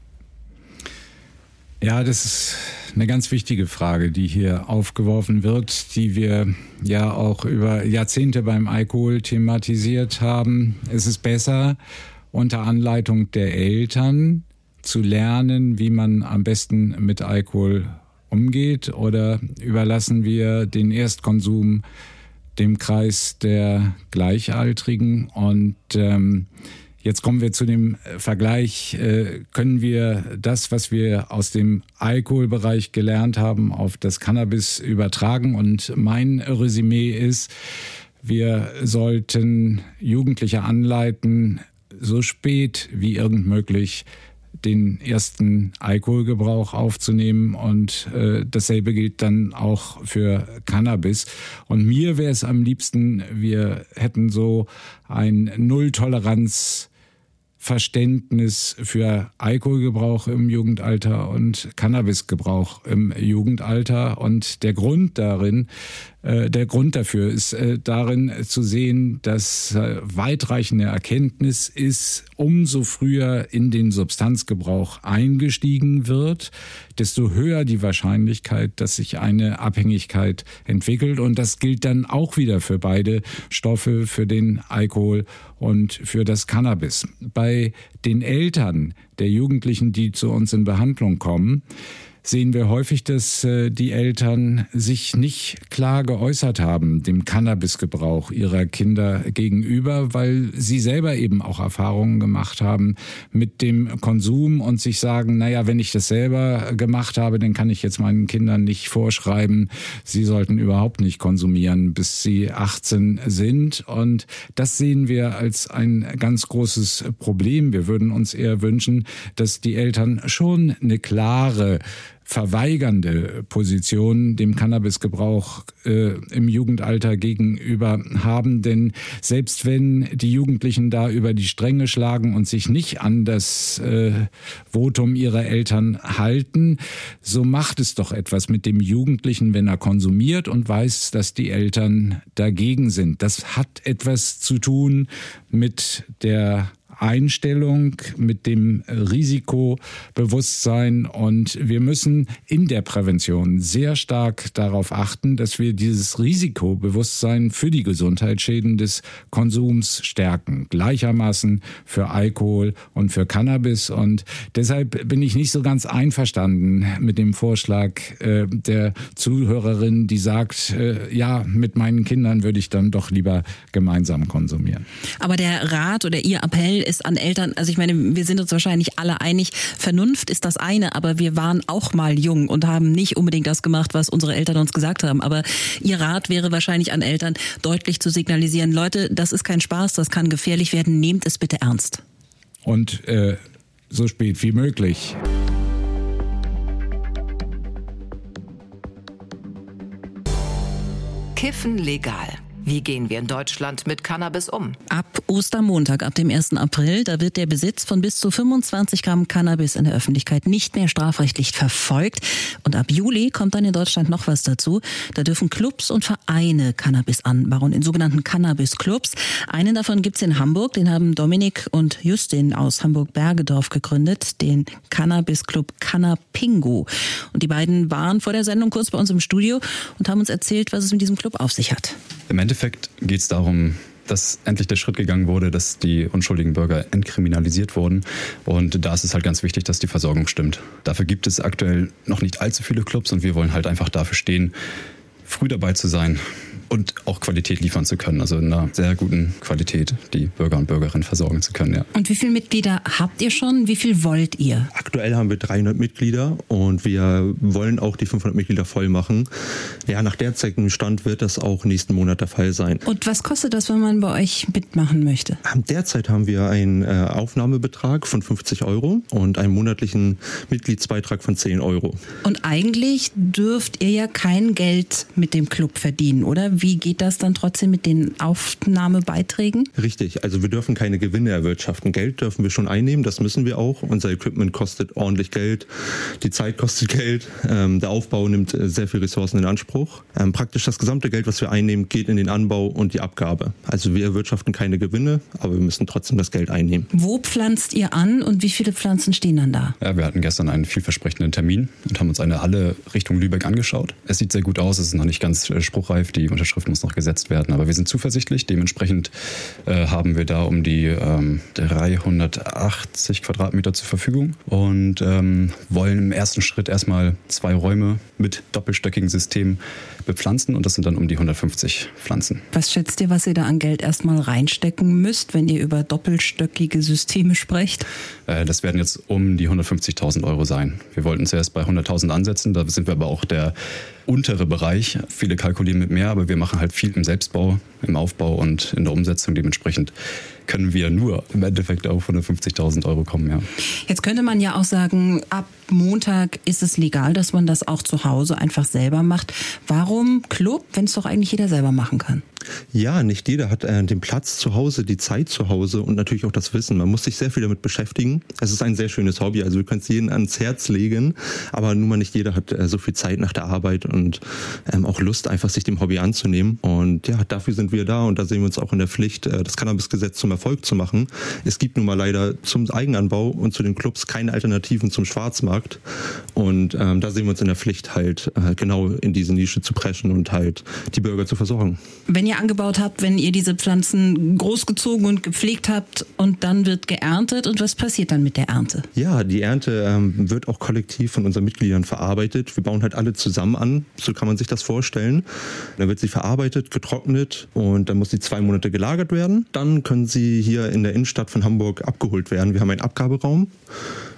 Ja, das ist eine ganz wichtige Frage, die hier aufgeworfen wird, die wir ja auch über Jahrzehnte beim Alkohol thematisiert haben. Es ist besser, unter Anleitung der Eltern zu lernen, wie man am besten mit Alkohol umgeht, oder überlassen wir den Erstkonsum dem Kreis der Gleichaltrigen? Und jetzt kommen wir zu dem Vergleich, können wir das, was wir aus dem Alkoholbereich gelernt haben, auf das Cannabis übertragen? Und mein Resümee ist, wir sollten Jugendliche anleiten, so spät wie irgend möglich den ersten Alkoholgebrauch aufzunehmen, und dasselbe gilt dann auch für Cannabis. Und mir wäre es am liebsten, wir hätten so ein Null-Toleranz-Verständnis für Alkoholgebrauch im Jugendalter und Cannabisgebrauch im Jugendalter. Und der Grund dafür ist darin zu sehen, dass weitreichende Erkenntnis ist, umso früher in den Substanzgebrauch eingestiegen wird, desto höher die Wahrscheinlichkeit, dass sich eine Abhängigkeit entwickelt. Und das gilt dann auch wieder für beide Stoffe, für den Alkohol und für das Cannabis. Bei den Eltern der Jugendlichen, die zu uns in Behandlung kommen, sehen wir häufig, dass die Eltern sich nicht klar geäußert haben dem Cannabisgebrauch ihrer Kinder gegenüber, weil sie selber eben auch Erfahrungen gemacht haben mit dem Konsum und sich sagen, naja, wenn ich das selber gemacht habe, dann kann ich jetzt meinen Kindern nicht vorschreiben, sie sollten überhaupt nicht konsumieren, bis sie 18 sind. Und das sehen wir als ein ganz großes Problem. Wir würden uns eher wünschen, dass die Eltern schon eine klare verweigernde Position dem Cannabisgebrauch im Jugendalter gegenüber haben. Denn selbst wenn die Jugendlichen da über die Stränge schlagen und sich nicht an das Votum ihrer Eltern halten, so macht es doch etwas mit dem Jugendlichen, wenn er konsumiert und weiß, dass die Eltern dagegen sind. Das hat etwas zu tun mit der Einstellung, mit dem Risikobewusstsein, und wir müssen in der Prävention sehr stark darauf achten, dass wir dieses Risikobewusstsein für die Gesundheitsschäden des Konsums stärken, gleichermaßen für Alkohol und für Cannabis. Und deshalb bin ich nicht so ganz einverstanden mit dem Vorschlag der Zuhörerin, die sagt, ja, mit meinen Kindern würde ich dann doch lieber gemeinsam konsumieren. Aber der Rat oder Ihr Appell ist an Eltern, also ich meine, wir sind uns wahrscheinlich alle einig, Vernunft ist das eine, aber wir waren auch mal jung und haben nicht unbedingt das gemacht, was unsere Eltern uns gesagt haben. Aber Ihr Rat wäre wahrscheinlich an Eltern, deutlich zu signalisieren, Leute, das ist kein Spaß, das kann gefährlich werden, nehmt es bitte ernst. Und so spät wie möglich. Kiffen legal. Wie gehen wir in Deutschland mit Cannabis um? Ab Ostermontag, ab dem 1. April, da wird der Besitz von bis zu 25 Gramm Cannabis in der Öffentlichkeit nicht mehr strafrechtlich verfolgt. Und ab Juli kommt dann in Deutschland noch was dazu. Da dürfen Clubs und Vereine Cannabis anbauen, in sogenannten Cannabis-Clubs. Einen davon gibt's in Hamburg, den haben Dominik und Justin aus Hamburg-Bergedorf gegründet, den Cannabis-Club Cannapingu. Und die beiden waren vor der Sendung kurz bei uns im Studio und haben uns erzählt, was es mit diesem Club auf sich hat. Im Endeffekt geht es darum, dass endlich der Schritt gegangen wurde, dass die unschuldigen Bürger entkriminalisiert wurden. Und da ist es halt ganz wichtig, dass die Versorgung stimmt. Dafür gibt es aktuell noch nicht allzu viele Clubs und wir wollen halt einfach dafür stehen, früh dabei zu sein und auch Qualität liefern zu können. Also in einer sehr guten Qualität die Bürger und Bürgerinnen versorgen zu können. Ja. Und wie viele Mitglieder habt ihr schon? Wie viel wollt ihr? Aktuell haben wir 300 Mitglieder und wir wollen auch die 500 Mitglieder voll machen. Ja, nach derzeitigem Stand wird das auch nächsten Monat der Fall sein. Und was kostet das, wenn man bei euch mitmachen möchte? Derzeit haben wir einen Aufnahmebetrag von 50 € und einen monatlichen Mitgliedsbeitrag von 10 €. Und eigentlich dürft ihr ja kein Geld mit dem Club verdienen, oder? Wie geht das dann trotzdem mit den Aufnahmebeiträgen? Richtig, also wir dürfen keine Gewinne erwirtschaften. Geld dürfen wir schon einnehmen, das müssen wir auch. Unser Equipment kostet ordentlich Geld, die Zeit kostet Geld, der Aufbau nimmt sehr viel Ressourcen in Anspruch. Praktisch das gesamte Geld, was wir einnehmen, geht in den Anbau und die Abgabe. Also wir erwirtschaften keine Gewinne, aber wir müssen trotzdem das Geld einnehmen. Wo pflanzt ihr an und wie viele Pflanzen stehen dann da? Ja, wir hatten gestern einen vielversprechenden Termin und haben uns eine Halle Richtung Lübeck angeschaut. Es sieht sehr gut aus, es ist noch nicht ganz spruchreif, die Unterschrift muss noch gesetzt werden, aber wir sind zuversichtlich. Dementsprechend haben wir da um die 380 Quadratmeter zur Verfügung und wollen im ersten Schritt erstmal 2 Räume mit doppelstöckigen System bepflanzen und das sind dann um die 150 Pflanzen. Was schätzt ihr, was ihr da an Geld erstmal reinstecken müsst, wenn ihr über doppelstöckige Systeme sprecht? Das werden jetzt um die 150.000 € sein. Wir wollten zuerst bei 100.000 ansetzen, da sind wir aber auch der untere Bereich. Viele kalkulieren mit mehr, aber wir machen halt viel im Selbstbau, im Aufbau und in der Umsetzung. Dementsprechend können wir nur im Endeffekt auf 150.000 € kommen. Ja. Jetzt könnte man ja auch sagen, ab Montag ist es legal, dass man das auch zu Hause einfach selber macht. Warum Club, wenn es doch eigentlich jeder selber machen kann? Ja, nicht jeder hat den Platz zu Hause, die Zeit zu Hause und natürlich auch das Wissen. Man muss sich sehr viel damit beschäftigen. Es ist ein sehr schönes Hobby, also wir können es jedem ans Herz legen, aber nun mal nicht jeder hat so viel Zeit nach der Arbeit und auch Lust, einfach sich dem Hobby anzunehmen. Und ja, dafür sind wir da und da sehen wir uns auch in der Pflicht, das Cannabisgesetz zum Erfolg zu machen. Es gibt nun mal leider zum Eigenanbau und zu den Clubs keine Alternativen zum Schwarzmarkt und da sehen wir uns in der Pflicht halt genau in diese Nische zu preschen und halt die Bürger zu versorgen. Wenn ihr angebaut habt, wenn ihr diese Pflanzen großgezogen und gepflegt habt und dann wird geerntet und was passiert dann mit der Ernte? Ja, die Ernte wird auch kollektiv von unseren Mitgliedern verarbeitet. Wir bauen halt alle zusammen an, so kann man sich das vorstellen. Dann wird sie verarbeitet, getrocknet und dann muss sie 2 Monate gelagert werden. Dann können sie hier in der Innenstadt von Hamburg abgeholt werden. Wir haben einen Abgaberaum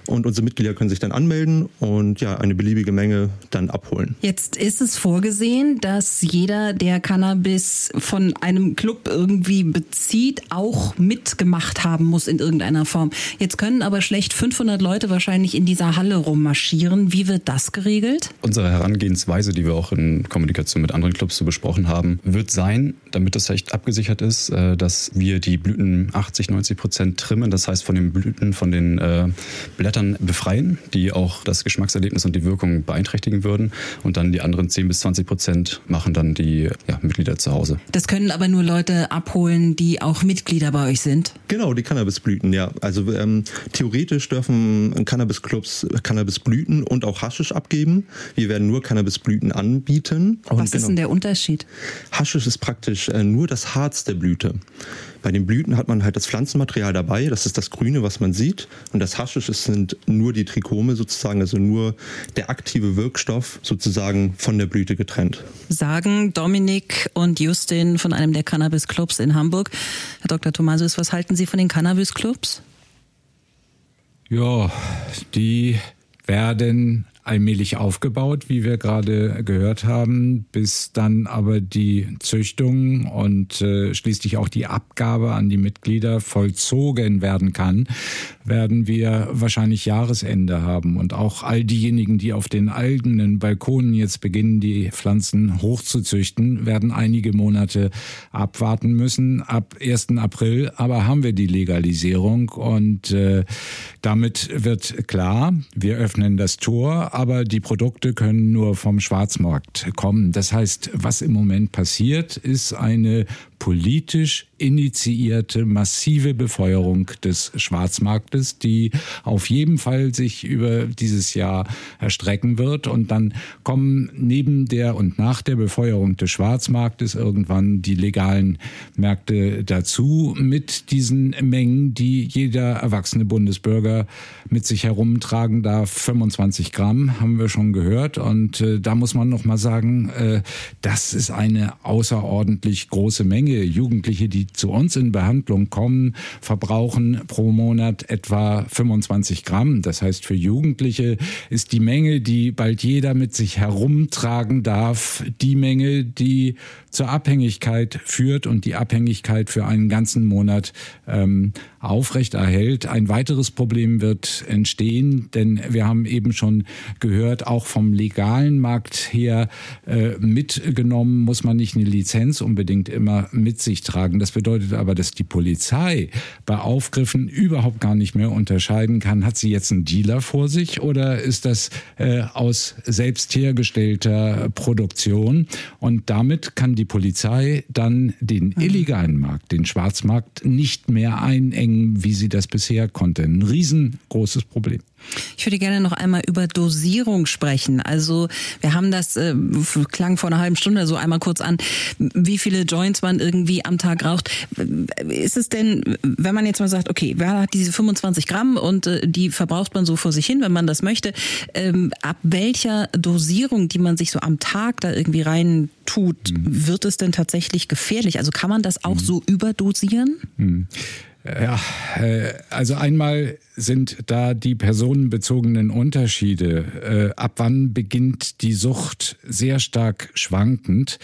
und unsere Mitglieder können sich dann anmelden und ja, eine beliebige Menge dann abholen. Jetzt ist es vorgesehen, dass jeder, der Cannabis von einem Club irgendwie bezieht, auch mitgemacht haben muss in irgendeiner Form. Jetzt können aber schlecht 500 Leute wahrscheinlich in dieser Halle rummarschieren. Wie wird das geregelt? Unsere Herangehensweise, die wir auch in Kommunikation mit anderen Clubs so besprochen haben, wird sein, damit das echt abgesichert ist, dass wir die Blüten 80-90% trimmen, das heißt von den Blüten, von den Blättern befreien, die auch das Geschmackserlebnis und die Wirkung beeinträchtigen würden, und dann die anderen 10-20% machen dann die Mitglieder zu Hause. Das können aber nur Leute abholen, die auch Mitglieder bei euch sind? Genau, die Cannabisblüten, ja. Also theoretisch dürfen Cannabisclubs Cannabisblüten und auch Haschisch abgeben. Wir werden nur Cannabisblüten anbieten. Was ist denn der Unterschied? Haschisch ist praktisch nur das Harz der Blüte. Bei den Blüten hat man halt das Pflanzenmaterial dabei, das ist das Grüne, was man sieht. Und das Haschisch sind nur die Trichome sozusagen, also nur der aktive Wirkstoff sozusagen von der Blüte getrennt. Sagen Dominik und Justin von einem der Cannabis-Clubs in Hamburg. Herr Dr. Thomasius, was halten Sie von den Cannabis-Clubs? Ja, die werden allmählich aufgebaut, wie wir gerade gehört haben, bis dann aber die Züchtung und schließlich auch die Abgabe an die Mitglieder vollzogen werden kann, werden wir wahrscheinlich Jahresende haben. Und auch all diejenigen, die auf den eigenen Balkonen jetzt beginnen, die Pflanzen hochzuzüchten, werden einige Monate abwarten müssen. Ab 1. April aber haben wir die Legalisierung und damit wird klar, wir öffnen das Tor, aber die Produkte können nur vom Schwarzmarkt kommen. Das heißt, was im Moment passiert, ist eine politisch initiierte, massive Befeuerung des Schwarzmarktes, die auf jeden Fall sich über dieses Jahr erstrecken wird. Und dann kommen neben der und nach der Befeuerung des Schwarzmarktes irgendwann die legalen Märkte dazu mit diesen Mengen, die jeder erwachsene Bundesbürger mit sich herumtragen darf. 25 Gramm haben wir schon gehört. Und da muss man noch mal sagen, das ist eine außerordentlich große Menge. Jugendliche, die zu uns in Behandlung kommen, verbrauchen pro Monat etwa 25 Gramm. Das heißt, für Jugendliche ist die Menge, die bald jeder mit sich herumtragen darf, die Menge, die zur Abhängigkeit führt und die Abhängigkeit für einen ganzen Monat aufrechterhält. Ein weiteres Problem wird entstehen, denn wir haben eben schon gehört, auch vom legalen Markt her mitgenommen muss man nicht eine Lizenz unbedingt immer mit sich tragen. Das bedeutet aber, dass die Polizei bei Aufgriffen überhaupt gar nicht mehr unterscheiden kann, hat sie jetzt einen Dealer vor sich oder ist das aus selbst hergestellter Produktion? Und damit kann die Polizei dann den illegalen Markt, den Schwarzmarkt, nicht mehr einengen, wie sie das bisher konnte. Ein riesengroßes Problem. Ich würde gerne noch einmal über Dosierung sprechen. Also wir haben das, klang vor einer halben Stunde so einmal kurz an, wie viele Joints man irgendwie am Tag raucht. Ist es denn, wenn man jetzt mal sagt, okay, wer hat diese 25 Gramm und die verbraucht man so vor sich hin, wenn man das möchte, ab welcher Dosierung, die man sich so am Tag da irgendwie rein tut, wird es denn tatsächlich gefährlich? Also kann man das auch so überdosieren? Ja, also einmal sind da die personenbezogenen Unterschiede. Ab wann beginnt die Sucht? Sehr stark schwankend.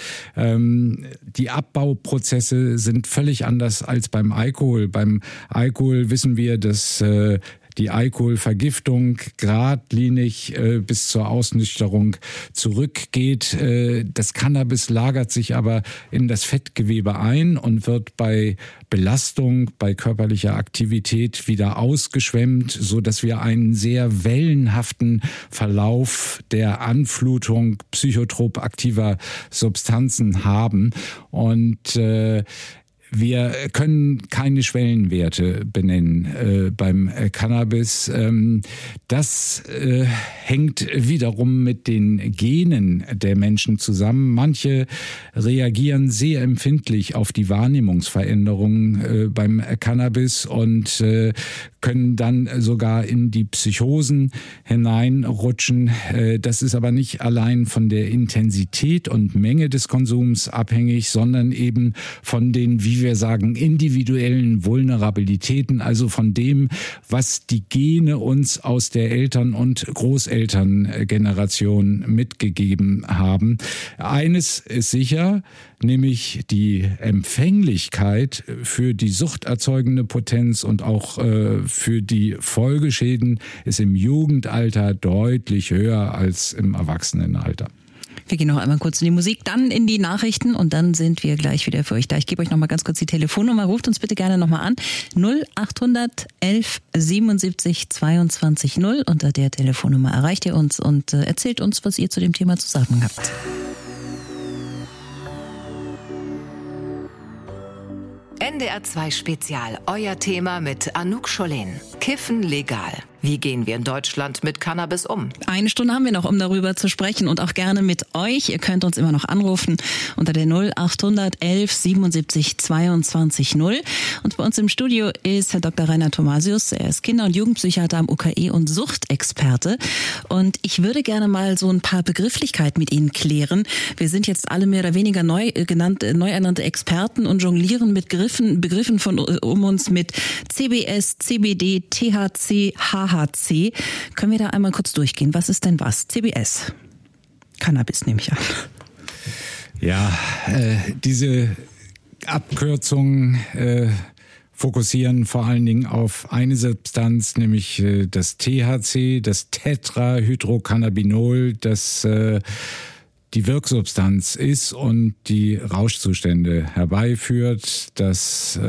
Die Abbauprozesse sind völlig anders als beim Alkohol. Beim Alkohol wissen wir, dass die Alkoholvergiftung geradlinig bis zur Ausnüchterung zurückgeht. Das Cannabis lagert sich aber in das Fettgewebe ein und wird bei Belastung, bei körperlicher Aktivität wieder ausgeschwemmt, so dass wir einen sehr wellenhaften Verlauf der Anflutung psychotrop aktiver Substanzen haben. Und wir können keine Schwellenwerte benennen beim Cannabis. Das hängt wiederum mit den Genen der Menschen zusammen. Manche reagieren sehr empfindlich auf die Wahrnehmungsveränderungen beim Cannabis und können dann sogar in die Psychosen hineinrutschen. Das ist aber nicht allein von der Intensität und Menge des Konsums abhängig, sondern eben von den, wie wie wir sagen, individuellen Vulnerabilitäten, also von dem, was die Gene uns aus der Eltern- und Großelterngeneration mitgegeben haben. Eines ist sicher, nämlich die Empfänglichkeit für die suchterzeugende Potenz und auch für die Folgeschäden ist im Jugendalter deutlich höher als im Erwachsenenalter. Wir gehen noch einmal kurz in die Musik, dann in die Nachrichten und dann sind wir gleich wieder für euch da. Ich gebe euch noch mal ganz kurz die Telefonnummer. Ruft uns bitte gerne noch mal an. 0800 11 77 22 0. Unter der Telefonnummer erreicht ihr uns und erzählt uns, was ihr zu dem Thema zu sagen habt. NDR 2 Spezial, euer Thema mit Anouk Schollen. Kiffen legal. Wie gehen wir in Deutschland mit Cannabis um? Eine Stunde haben wir noch, um darüber zu sprechen und auch gerne mit euch. Ihr könnt uns immer noch anrufen unter der 0800 11 77 22 0. Und bei uns im Studio ist Herr Dr. Rainer Thomasius. Er ist Kinder- und Jugendpsychiater am UKE und Suchtexperte. Und ich würde gerne mal so ein paar Begrifflichkeiten mit Ihnen klären. Wir sind jetzt alle mehr oder weniger neu ernannte Experten und jonglieren mit Begriffen um uns mit CBS, CBD, THC, HHC. Können wir da einmal kurz durchgehen? Was ist denn was? CBS. Cannabis nehme ich an. Ja, diese Abkürzungen fokussieren vor allen Dingen auf eine Substanz, nämlich das THC, das Tetrahydrocannabinol, das die Wirksubstanz ist und die Rauschzustände herbeiführt, das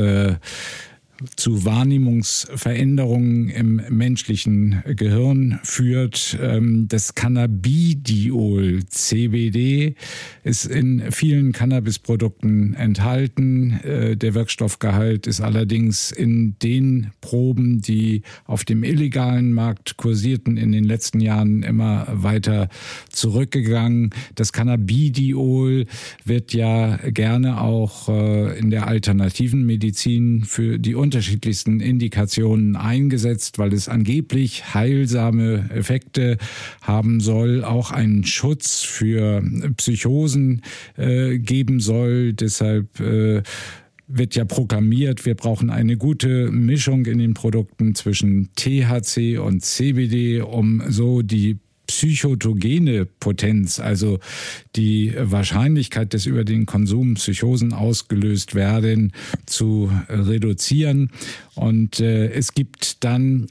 zu Wahrnehmungsveränderungen im menschlichen Gehirn führt. Das Cannabidiol, CBD, ist in vielen Cannabisprodukten enthalten. Der Wirkstoffgehalt ist allerdings in den Proben, die auf dem illegalen Markt kursierten, in den letzten Jahren immer weiter zurückgegangen. Das Cannabidiol wird ja gerne auch in der alternativen Medizin für die unterschiedlichsten Indikationen eingesetzt, weil es angeblich heilsame Effekte haben soll, auch einen Schutz für Psychosen geben soll. Deshalb wird ja proklamiert, wir brauchen eine gute Mischung in den Produkten zwischen THC und CBD, um so die psychotogene Potenz, also die Wahrscheinlichkeit, dass über den Konsum Psychosen ausgelöst werden, zu reduzieren. Und es gibt dann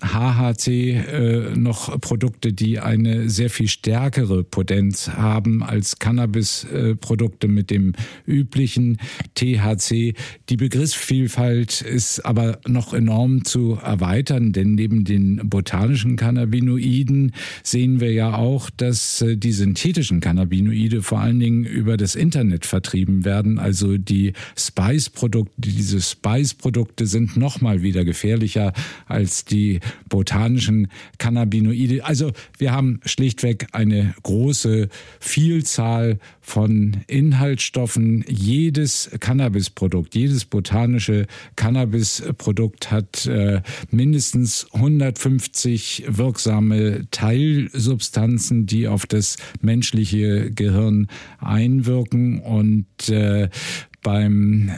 HHC noch Produkte, die eine sehr viel stärkere Potenz haben als Cannabis-Produkte mit dem üblichen THC. Die Begriffsvielfalt ist aber noch enorm zu erweitern, denn neben den botanischen Cannabinoiden sehen wir ja auch, dass die synthetischen Cannabinoide vor allen Dingen über das Internet vertrieben werden. Also die Spice-Produkte, diese Spice-Produkte sind nochmal wieder gefährlicher als die botanischen Cannabinoide. Also wir haben schlichtweg eine große Vielzahl von Inhaltsstoffen. Jedes Cannabisprodukt, jedes botanische Cannabisprodukt hat mindestens 150 wirksame Teilsubstanzen, die auf das menschliche Gehirn einwirken und beim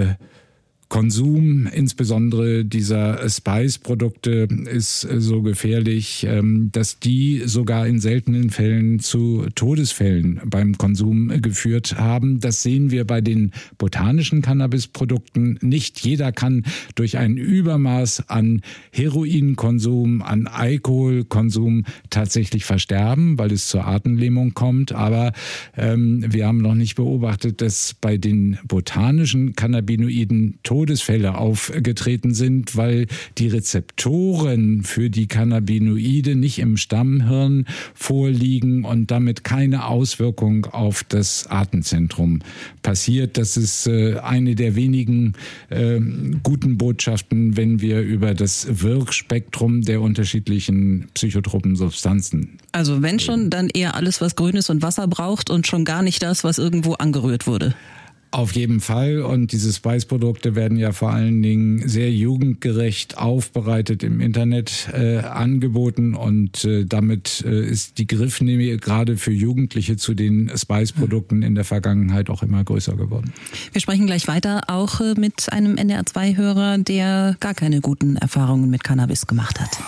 Konsum, insbesondere dieser Spice-Produkte, ist so gefährlich, dass die sogar in seltenen Fällen zu Todesfällen beim Konsum geführt haben. Das sehen wir bei den botanischen Cannabisprodukten nicht. Jeder kann durch ein Übermaß an Heroinkonsum, an Alkoholkonsum tatsächlich versterben, weil es zur Atemlähmung kommt. Aber wir haben noch nicht beobachtet, dass bei den botanischen Cannabinoiden Todesfälle aufgetreten sind, weil die Rezeptoren für die Cannabinoide nicht im Stammhirn vorliegen und damit keine Auswirkung auf das Atemzentrum passiert. Das ist eine der wenigen guten Botschaften, wenn wir über das Wirkspektrum der unterschiedlichen psychotropen Substanzen. Also wenn schon, dann eher alles, was Grünes und Wasser braucht und schon gar nicht das, was irgendwo angerührt wurde. Auf jeden Fall. Und diese Spice-Produkte werden ja vor allen Dingen sehr jugendgerecht aufbereitet im Internet angeboten. Und damit ist die Griffnähe gerade für Jugendliche zu den Spice-Produkten in der Vergangenheit auch immer größer geworden. Wir sprechen gleich weiter, auch mit einem NDR2-Hörer, der gar keine guten Erfahrungen mit Cannabis gemacht hat.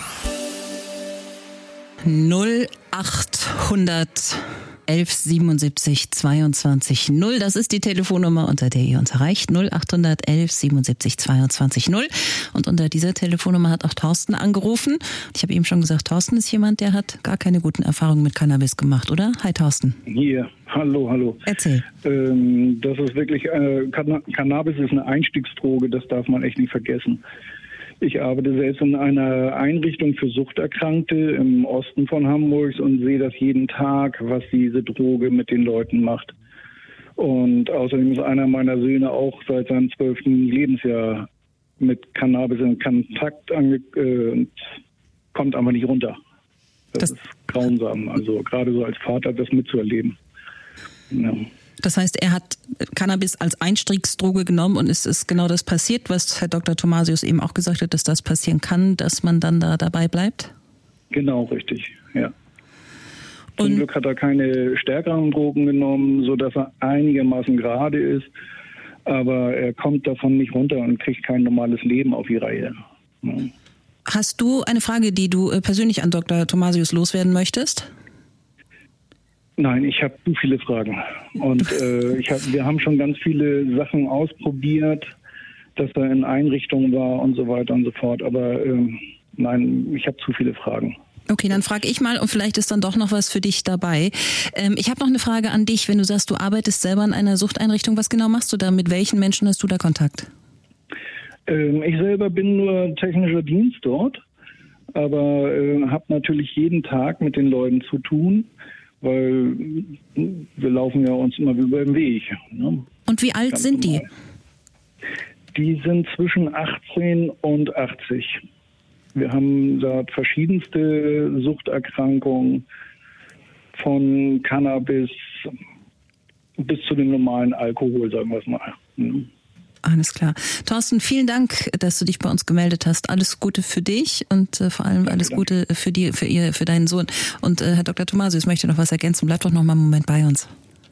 0800 11 77 22 0. Das ist die Telefonnummer, unter der ihr uns erreicht. 0800 11 77 22 0. Und unter dieser Telefonnummer hat auch Thorsten angerufen. Ich habe eben schon gesagt, Thorsten ist jemand, der hat gar keine guten Erfahrungen mit Cannabis gemacht, oder? Hi Thorsten. Hier, hallo. Erzähl. Das ist wirklich, Cannabis ist eine Einstiegsdroge, das darf man echt nicht vergessen. Ich arbeite selbst in einer Einrichtung für Suchterkrankte im Osten von Hamburgs und sehe das jeden Tag, was diese Droge mit den Leuten macht. Und außerdem ist einer meiner Söhne auch seit seinem 12. Lebensjahr mit Cannabis in Kontakt kommt aber nicht runter. Das ist grausam, also gerade so als Vater das mitzuerleben. Ja. Das heißt, er hat Cannabis als Einstiegsdroge genommen und es ist genau das passiert, was Herr Dr. Thomasius eben auch gesagt hat, dass das passieren kann, dass man dann da dabei bleibt? Genau, richtig, ja. Zum Glück hat er keine stärkeren Drogen genommen, sodass er einigermaßen gerade ist, aber er kommt davon nicht runter und kriegt kein normales Leben auf die Reihe. Ja. Hast du eine Frage, die du persönlich an Dr. Thomasius loswerden möchtest? Nein, ich habe zu viele Fragen. Und wir haben schon ganz viele Sachen ausprobiert, dass er in Einrichtungen war und so weiter und so fort. Aber nein, ich habe zu viele Fragen. Okay, dann frage ich mal und vielleicht ist dann doch noch was für dich dabei. Ich habe noch eine Frage an dich. Wenn du sagst, du arbeitest selber in einer Suchteinrichtung, was genau machst du da? Mit welchen Menschen hast du da Kontakt? Ich selber bin nur technischer Dienst dort, aber habe natürlich jeden Tag mit den Leuten zu tun. Weil wir laufen ja uns immer über den Weg. Ne? Und wie alt sind die? Die sind zwischen 18 und 80. Wir haben da verschiedenste Suchterkrankungen, von Cannabis bis zu dem normalen Alkohol, sagen wir es mal. Ne? Alles klar. Thorsten, vielen Dank, dass du dich bei uns gemeldet hast. Alles Gute für dich und vor allem alles Gute für deinen Sohn. Und Herr Dr. Thomasius möchte noch was ergänzen. Bleib doch noch mal einen Moment bei uns.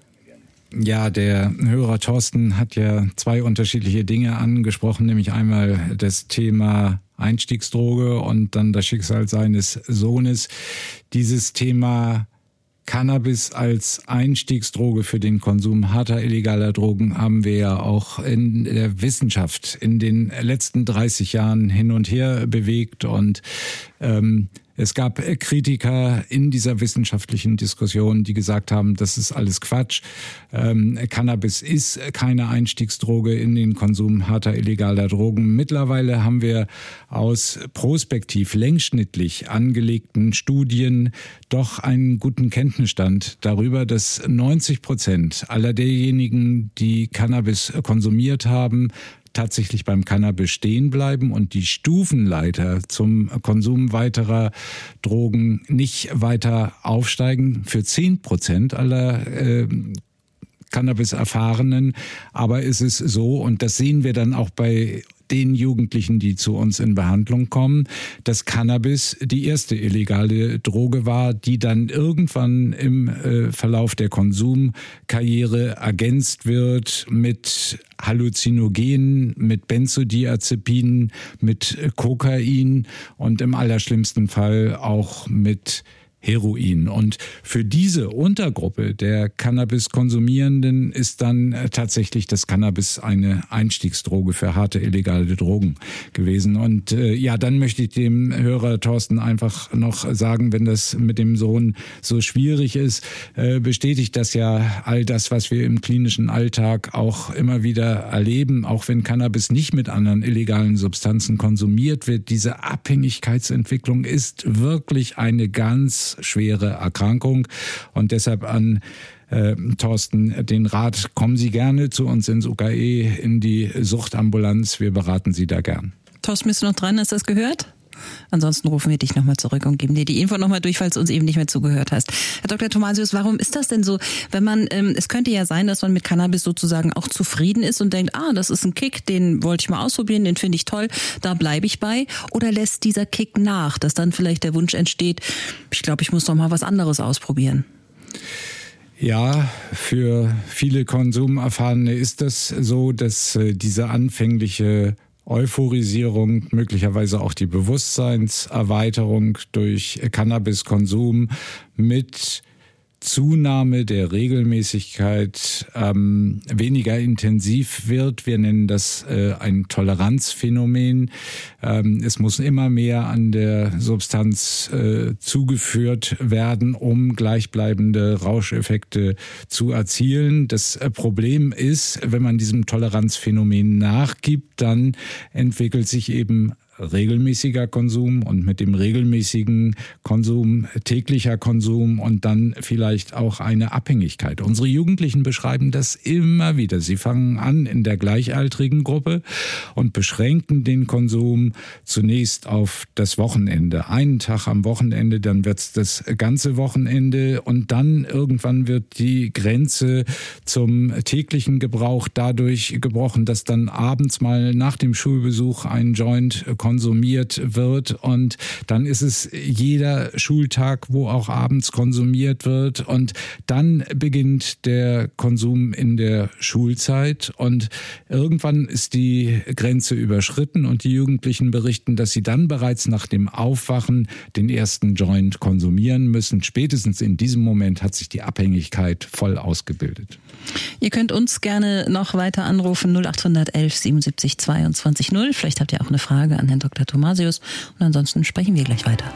Ja, der Hörer Thorsten hat ja zwei unterschiedliche Dinge angesprochen, nämlich einmal das Thema Einstiegsdroge und dann das Schicksal seines Sohnes. Dieses Thema Cannabis als Einstiegsdroge für den Konsum harter illegaler Drogen haben wir ja auch in der Wissenschaft in den letzten 30 Jahren hin und her bewegt und es gab Kritiker in dieser wissenschaftlichen Diskussion, die gesagt haben, das ist alles Quatsch. Cannabis ist keine Einstiegsdroge in den Konsum harter illegaler Drogen. Mittlerweile haben wir aus prospektiv längsschnittlich angelegten Studien doch einen guten Kenntnisstand darüber, dass 90% aller derjenigen, die Cannabis konsumiert haben, tatsächlich beim Cannabis stehen bleiben und die Stufenleiter zum Konsum weiterer Drogen nicht weiter aufsteigen. Für 10% aller Cannabis-Erfahrenen. Aber es ist so, und das sehen wir dann auch bei den Jugendlichen, die zu uns in Behandlung kommen, dass Cannabis die erste illegale Droge war, die dann irgendwann im Verlauf der Konsumkarriere ergänzt wird mit Halluzinogenen, mit Benzodiazepinen, mit Kokain und im allerschlimmsten Fall auch mit Heroin. Und für diese Untergruppe der Cannabis-Konsumierenden ist dann tatsächlich das Cannabis eine Einstiegsdroge für harte illegale Drogen gewesen. Und dann möchte ich dem Hörer Thorsten einfach noch sagen, wenn das mit dem Sohn so schwierig ist, bestätigt das ja all das, was wir im klinischen Alltag auch immer wieder erleben, auch wenn Cannabis nicht mit anderen illegalen Substanzen konsumiert wird. Diese Abhängigkeitsentwicklung ist wirklich eine ganz schwere Erkrankung und deshalb an Thorsten den Rat, kommen Sie gerne zu uns ins UKE in die Suchtambulanz, wir beraten Sie da gern. Thorsten, bist du noch dran, hast du das gehört? Ansonsten rufen wir dich nochmal zurück und geben dir die Info nochmal durch, falls du uns eben nicht mehr zugehört hast. Herr Dr. Thomasius, warum ist das denn so, wenn man, es könnte ja sein, dass man mit Cannabis sozusagen auch zufrieden ist und denkt, das ist ein Kick, den wollte ich mal ausprobieren, den finde ich toll, da bleibe ich bei. Oder lässt dieser Kick nach, dass dann vielleicht der Wunsch entsteht, ich glaube, ich muss doch mal was anderes ausprobieren? Ja, für viele Konsumerfahrene ist das so, dass diese anfängliche Euphorisierung, möglicherweise auch die Bewusstseinserweiterung durch Cannabiskonsum mit Zunahme der Regelmäßigkeit weniger intensiv wird. Wir nennen das ein Toleranzphänomen. Es muss immer mehr an der Substanz zugeführt werden, um gleichbleibende Rauscheffekte zu erzielen. Das Problem ist, wenn man diesem Toleranzphänomen nachgibt, dann entwickelt sich eben regelmäßiger Konsum und mit dem regelmäßigen Konsum täglicher Konsum und dann vielleicht auch eine Abhängigkeit. Unsere Jugendlichen beschreiben das immer wieder. Sie fangen an in der gleichaltrigen Gruppe und beschränken den Konsum zunächst auf das Wochenende. Einen Tag am Wochenende, dann wird's das ganze Wochenende und dann irgendwann wird die Grenze zum täglichen Gebrauch dadurch gebrochen, dass dann abends mal nach dem Schulbesuch ein Joint konsumiert wird und dann ist es jeder Schultag, wo auch abends konsumiert wird und dann beginnt der Konsum in der Schulzeit und irgendwann ist die Grenze überschritten und die Jugendlichen berichten, dass sie dann bereits nach dem Aufwachen den ersten Joint konsumieren müssen. Spätestens in diesem Moment hat sich die Abhängigkeit voll ausgebildet. Ihr könnt uns gerne noch weiter anrufen, 0811 77 22 0. Vielleicht habt ihr auch eine Frage an Herrn Dr. Thomasius und ansonsten sprechen wir gleich weiter.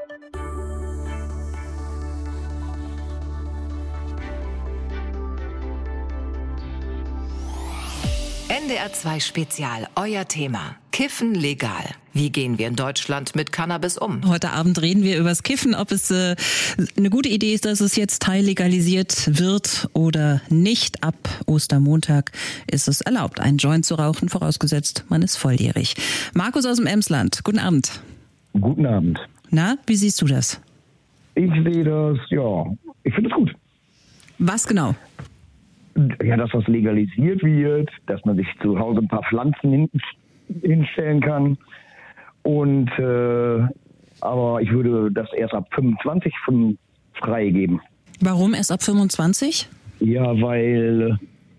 NDR 2 Spezial, euer Thema. Kiffen legal. Wie gehen wir in Deutschland mit Cannabis um? Heute Abend reden wir über das Kiffen, ob es eine gute Idee ist, dass es jetzt teillegalisiert wird oder nicht. Ab Ostermontag ist es erlaubt, einen Joint zu rauchen, vorausgesetzt, man ist volljährig. Markus aus dem Emsland, guten Abend. Guten Abend. Na, wie siehst du das? Ich sehe das, ich finde es gut. Was genau? Ja, dass das legalisiert wird, dass man sich zu Hause ein paar Pflanzen hinstellen kann. Und aber ich würde das erst ab 25 freigeben. Warum erst ab 25? Ja, weil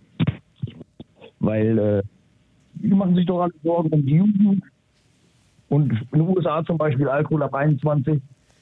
die machen sich doch alle Sorgen um die Jugend. Und in den USA zum Beispiel Alkohol ab 21.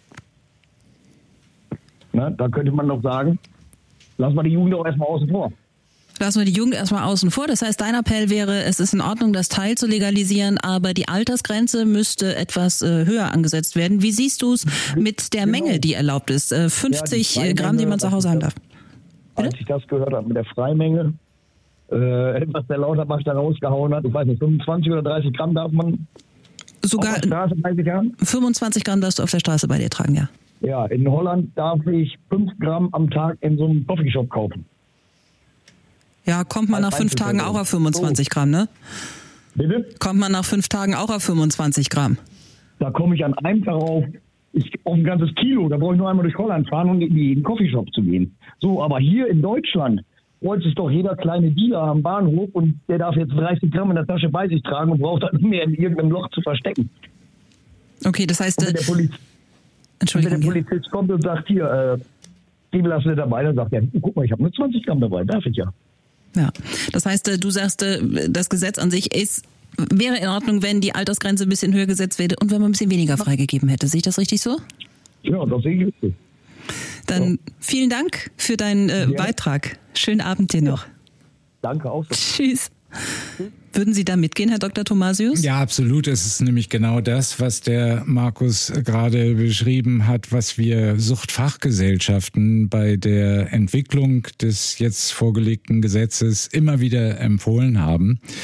Na, da könnte man doch sagen, lassen wir die Jugend doch erstmal außen vor. Lassen wir die Jugend erstmal außen vor. Das heißt, dein Appell wäre, es ist in Ordnung, das Teil zu legalisieren, aber die Altersgrenze müsste etwas höher angesetzt werden. Wie siehst du es mit der Menge, die erlaubt ist? 50 Gramm, die man zu Hause haben darf. Bitte? Als ich das gehört habe mit der Freimenge, was der Lauterbach da rausgehauen hat, ich weiß nicht, 25 oder 30 Gramm darf man sogar auf der Straße bei sich haben? 25 Gramm darfst du auf der Straße bei dir tragen, ja. Ja, in Holland darf ich 5 Gramm am Tag in so einem Coffeeshop kaufen. Ja, kommt man nach 5 Tagen auch auf 25 Gramm, ne? Bitte? Kommt man nach 5 Tagen auch auf 25 Gramm? Da komme ich an einem Tag auf ein ganzes Kilo. Da brauche ich nur einmal durch Holland fahren, um in jeden Coffeeshop zu gehen. So, aber hier in Deutschland freut sich doch jeder kleine Dealer am Bahnhof und der darf jetzt 30 Gramm in der Tasche bei sich tragen und braucht dann nicht mehr in irgendeinem Loch zu verstecken. Okay, das heißt... Wenn der Polizist kommt und sagt, hier, die lassen wir dabei, dann sagt er, guck mal, ich habe nur 20 Gramm dabei, darf ich ja. Ja, das heißt, du sagst, das Gesetz an sich wäre in Ordnung, wenn die Altersgrenze ein bisschen höher gesetzt wäre und wenn man ein bisschen weniger freigegeben hätte. Sehe ich das richtig so? Ja, das sehe ich richtig. Dann vielen Dank für deinen Beitrag. Schönen Abend dir noch. Danke auch. Tschüss. Würden Sie da mitgehen, Herr Dr. Thomasius? Ja, absolut. Es ist nämlich genau das, was der Markus gerade beschrieben hat, was wir Suchtfachgesellschaften bei der Entwicklung des jetzt vorgelegten Gesetzes immer wieder empfohlen haben.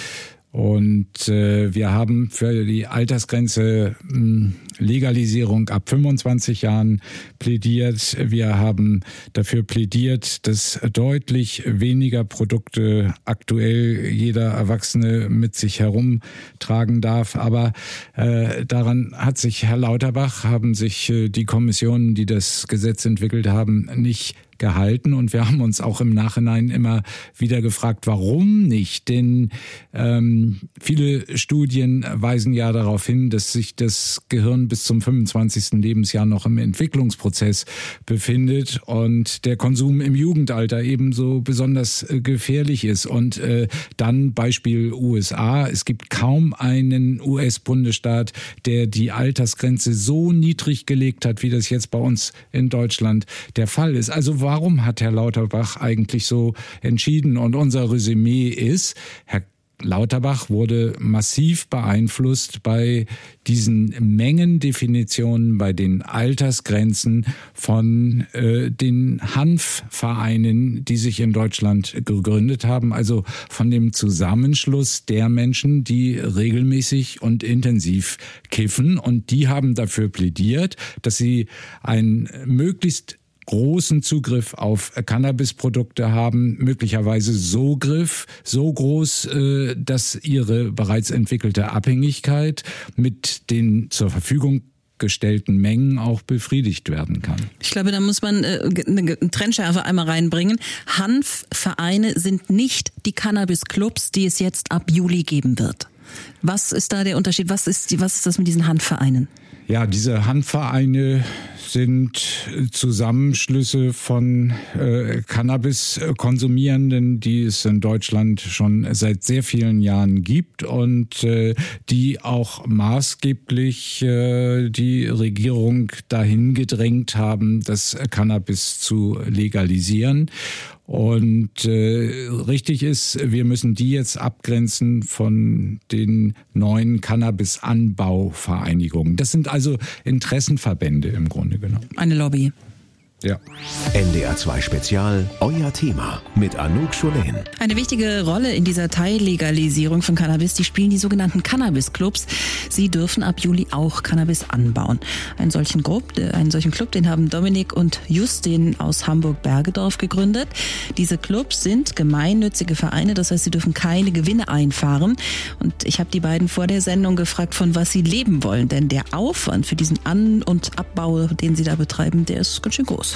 Und wir haben für die Altersgrenze Legalisierung ab 25 Jahren plädiert. Wir haben dafür plädiert, dass deutlich weniger Produkte aktuell jeder Erwachsene mit sich herumtragen darf. Aber daran hat sich Herr Lauterbach, haben sich die Kommissionen, die das Gesetz entwickelt haben, nicht gehalten. Und wir haben uns auch im Nachhinein immer wieder gefragt, warum nicht? Denn viele Studien weisen ja darauf hin, dass sich das Gehirn bis zum 25. Lebensjahr noch im Entwicklungsprozess befindet und der Konsum im Jugendalter ebenso besonders gefährlich ist. Und dann Beispiel USA. Es gibt kaum einen US-Bundesstaat, der die Altersgrenze so niedrig gelegt hat, wie das jetzt bei uns in Deutschland der Fall ist. Also warum hat Herr Lauterbach eigentlich so entschieden? Und unser Resümee ist, Herr Lauterbach wurde massiv beeinflusst bei diesen Mengendefinitionen, bei den Altersgrenzen von den Hanfvereinen, die sich in Deutschland gegründet haben, also von dem Zusammenschluss der Menschen, die regelmäßig und intensiv kiffen. Und die haben dafür plädiert, dass sie ein möglichst großen Zugriff auf Cannabisprodukte haben, möglicherweise so groß, dass ihre bereits entwickelte Abhängigkeit mit den zur Verfügung gestellten Mengen auch befriedigt werden kann. Ich glaube, da muss man eine Trennschärfe einmal reinbringen. Hanfvereine sind nicht die Cannabis-Clubs, die es jetzt ab Juli geben wird. Was ist da der Unterschied? Was ist das mit diesen Hanfvereinen? Ja, diese Hanfvereine sind Zusammenschlüsse von Cannabis-Konsumierenden, die es in Deutschland schon seit sehr vielen Jahren gibt und die auch maßgeblich die Regierung dahin gedrängt haben, das Cannabis zu legalisieren. Und richtig ist, wir müssen die jetzt abgrenzen von den neuen Cannabis-Anbauvereinigungen. Das sind also Interessenverbände im Grunde genommen. Eine Lobby. Ja. NDR 2 Spezial, euer Thema mit Anouk Scholen. Eine wichtige Rolle in dieser Teillegalisierung von Cannabis, die spielen die sogenannten Cannabis-Clubs. Sie dürfen ab Juli auch Cannabis anbauen. Einen solchen Club, den haben Dominik und Justin aus Hamburg-Bergedorf gegründet. Diese Clubs sind gemeinnützige Vereine, das heißt, sie dürfen keine Gewinne einfahren. Und ich habe die beiden vor der Sendung gefragt, von was sie leben wollen. Denn der Aufwand für diesen An- und Abbau, den sie da betreiben, der ist ganz schön groß.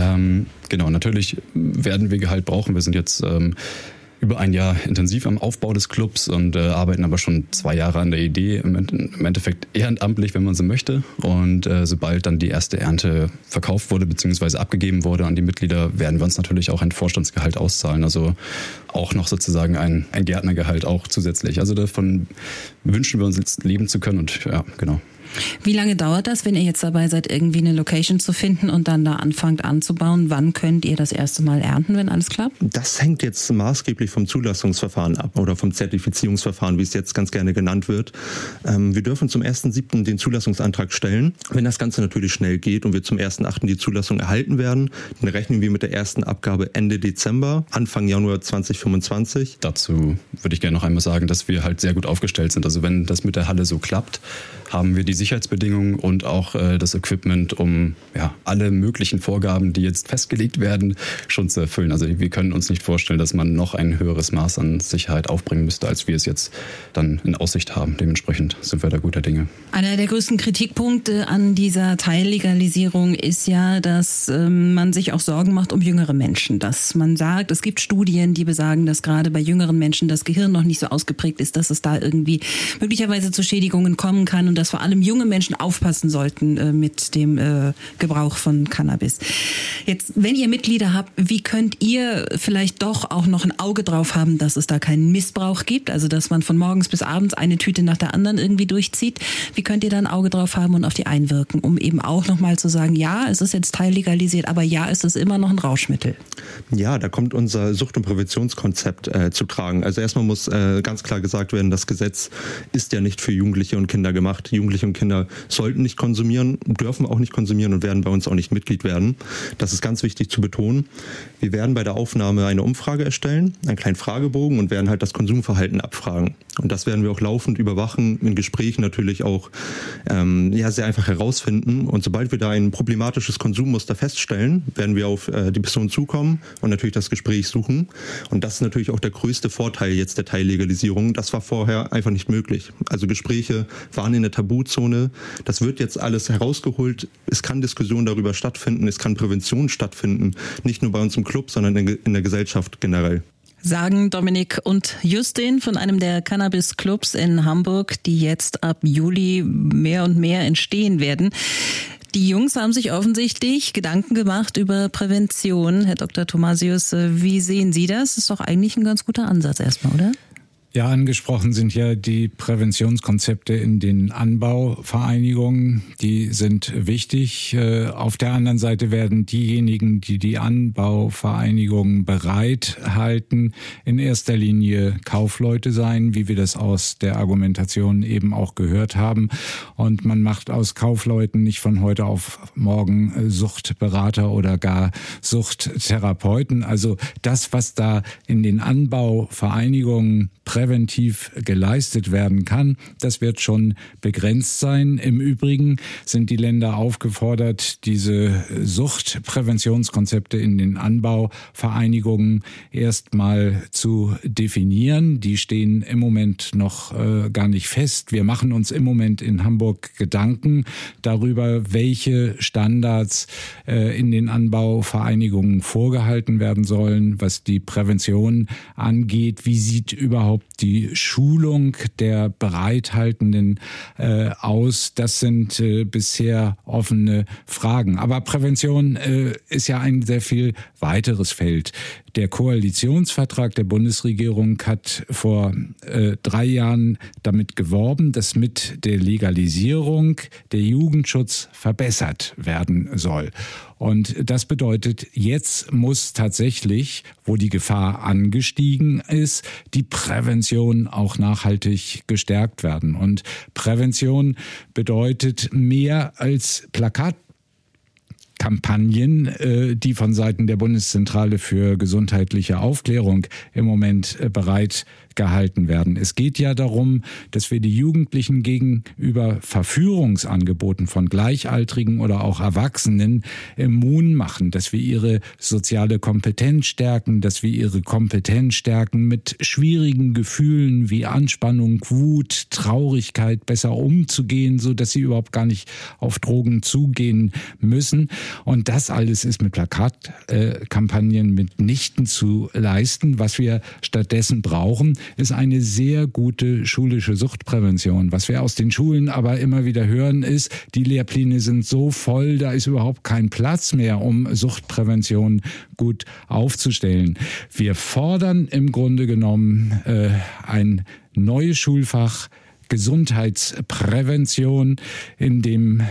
Genau, natürlich werden wir Gehalt brauchen. Wir sind jetzt über ein Jahr intensiv am Aufbau des Clubs und arbeiten aber schon 2 Jahre an der Idee, im Endeffekt ehrenamtlich, wenn man so möchte. Und sobald dann die erste Ernte verkauft wurde bzw. abgegeben wurde an die Mitglieder, werden wir uns natürlich auch ein Vorstandsgehalt auszahlen. Also auch noch sozusagen ein Gärtnergehalt auch zusätzlich. Also davon wünschen wir uns jetzt leben zu können und ja, genau. Wie lange dauert das, wenn ihr jetzt dabei seid, irgendwie eine Location zu finden und dann da anfangt anzubauen? Wann könnt ihr das erste Mal ernten, wenn alles klappt? Das hängt jetzt maßgeblich vom Zulassungsverfahren ab oder vom Zertifizierungsverfahren, wie es jetzt ganz gerne genannt wird. Wir dürfen zum 1.7. den Zulassungsantrag stellen. Wenn das Ganze natürlich schnell geht und wir zum 1.8. die Zulassung erhalten werden, dann rechnen wir mit der ersten Abgabe Ende Dezember, Anfang Januar 2025. Dazu würde ich gerne noch einmal sagen, dass wir halt sehr gut aufgestellt sind. Also wenn das mit der Halle so klappt, haben wir die Sicherheitsbedingungen und auch das Equipment, um alle möglichen Vorgaben, die jetzt festgelegt werden, schon zu erfüllen. Also wir können uns nicht vorstellen, dass man noch ein höheres Maß an Sicherheit aufbringen müsste, als wir es jetzt dann in Aussicht haben. Dementsprechend sind wir da guter Dinge. Einer der größten Kritikpunkte an dieser Teillegalisierung ist ja, dass man sich auch Sorgen macht um jüngere Menschen. Dass man sagt, es gibt Studien, die besagen, dass gerade bei jüngeren Menschen das Gehirn noch nicht so ausgeprägt ist, dass es da irgendwie möglicherweise zu Schädigungen kommen kann und dass vor allem junge Menschen aufpassen sollten mit dem Gebrauch von Cannabis. Jetzt, wenn ihr Mitglieder habt, wie könnt ihr vielleicht doch auch noch ein Auge drauf haben, dass es da keinen Missbrauch gibt? Also, dass man von morgens bis abends eine Tüte nach der anderen irgendwie durchzieht. Wie könnt ihr da ein Auge drauf haben und auf die einwirken, um eben auch nochmal zu sagen, ja, es ist jetzt teillegalisiert, aber ja, es ist immer noch ein Rauschmittel? Ja, da kommt unser Sucht- und Präventionskonzept zu tragen. Also erstmal muss ganz klar gesagt werden, das Gesetz ist ja nicht für Jugendliche und Kinder gemacht. Jugendliche und Kinder sollten nicht konsumieren, dürfen auch nicht konsumieren und werden bei uns auch nicht Mitglied werden. Das ist ganz wichtig zu betonen. Wir werden bei der Aufnahme eine Umfrage erstellen, einen kleinen Fragebogen und werden halt das Konsumverhalten abfragen. Und das werden wir auch laufend überwachen, in Gesprächen natürlich auch sehr einfach herausfinden. Und sobald wir da ein problematisches Konsummuster feststellen, werden wir auf die Person zukommen und natürlich das Gespräch suchen. Und das ist natürlich auch der größte Vorteil jetzt der Teillegalisierung. Das war vorher einfach nicht möglich. Also Gespräche waren in der Tabuzone. Das wird jetzt alles herausgeholt. Es kann Diskussion darüber stattfinden. Es kann Prävention stattfinden. Nicht nur bei uns im Club, sondern in der Gesellschaft generell. Sagen Dominik und Justin von einem der Cannabis-Clubs in Hamburg, die jetzt ab Juli mehr und mehr entstehen werden. Die Jungs haben sich offensichtlich Gedanken gemacht über Prävention. Herr Dr. Thomasius, wie sehen Sie das? Das ist doch eigentlich ein ganz guter Ansatz erstmal, oder? Ja, angesprochen sind ja die Präventionskonzepte in den Anbauvereinigungen. Die sind wichtig. Auf der anderen Seite werden diejenigen, die die Anbauvereinigungen bereithalten, in erster Linie Kaufleute sein, wie wir das aus der Argumentation eben auch gehört haben. Und man macht aus Kaufleuten nicht von heute auf morgen Suchtberater oder gar Suchttherapeuten. Also das, was da in den Anbauvereinigungen präventiv geleistet werden kann, das wird schon begrenzt sein. Im Übrigen sind die Länder aufgefordert, diese Suchtpräventionskonzepte in den Anbauvereinigungen erstmal zu definieren. Die stehen im Moment noch gar nicht fest. Wir machen uns im Moment in Hamburg Gedanken darüber, welche Standards in den Anbauvereinigungen vorgehalten werden sollen, was die Prävention angeht. Wie sieht überhaupt die Schulung der Bereithaltenden aus? Das sind bisher offene Fragen. Aber Prävention ist ja ein sehr viel weiteres Feld. Der Koalitionsvertrag der Bundesregierung hat vor 3 Jahren damit geworben, dass mit der Legalisierung der Jugendschutz verbessert werden soll. Und das bedeutet, jetzt muss tatsächlich, wo die Gefahr angestiegen ist, die Prävention auch nachhaltig gestärkt werden. Und Prävention bedeutet mehr als Plakatkampagnen, die von Seiten der Bundeszentrale für gesundheitliche Aufklärung im Moment bereitgehalten werden. Es geht ja darum, dass wir die Jugendlichen gegenüber Verführungsangeboten von Gleichaltrigen oder auch Erwachsenen immun machen, dass wir ihre soziale Kompetenz stärken, dass wir ihre Kompetenz stärken, mit schwierigen Gefühlen wie Anspannung, Wut, Traurigkeit besser umzugehen, so dass sie überhaupt gar nicht auf Drogen zugehen müssen. Und das alles ist mit Plakatkampagnen mitnichten zu leisten. Was wir stattdessen brauchen, ist eine sehr gute schulische Suchtprävention. Was wir aus den Schulen aber immer wieder hören, ist, die Lehrpläne sind so voll, da ist überhaupt kein Platz mehr, um Suchtprävention gut aufzustellen. Wir fordern im Grunde genommen ein neues Schulfach Gesundheitsprävention, in dem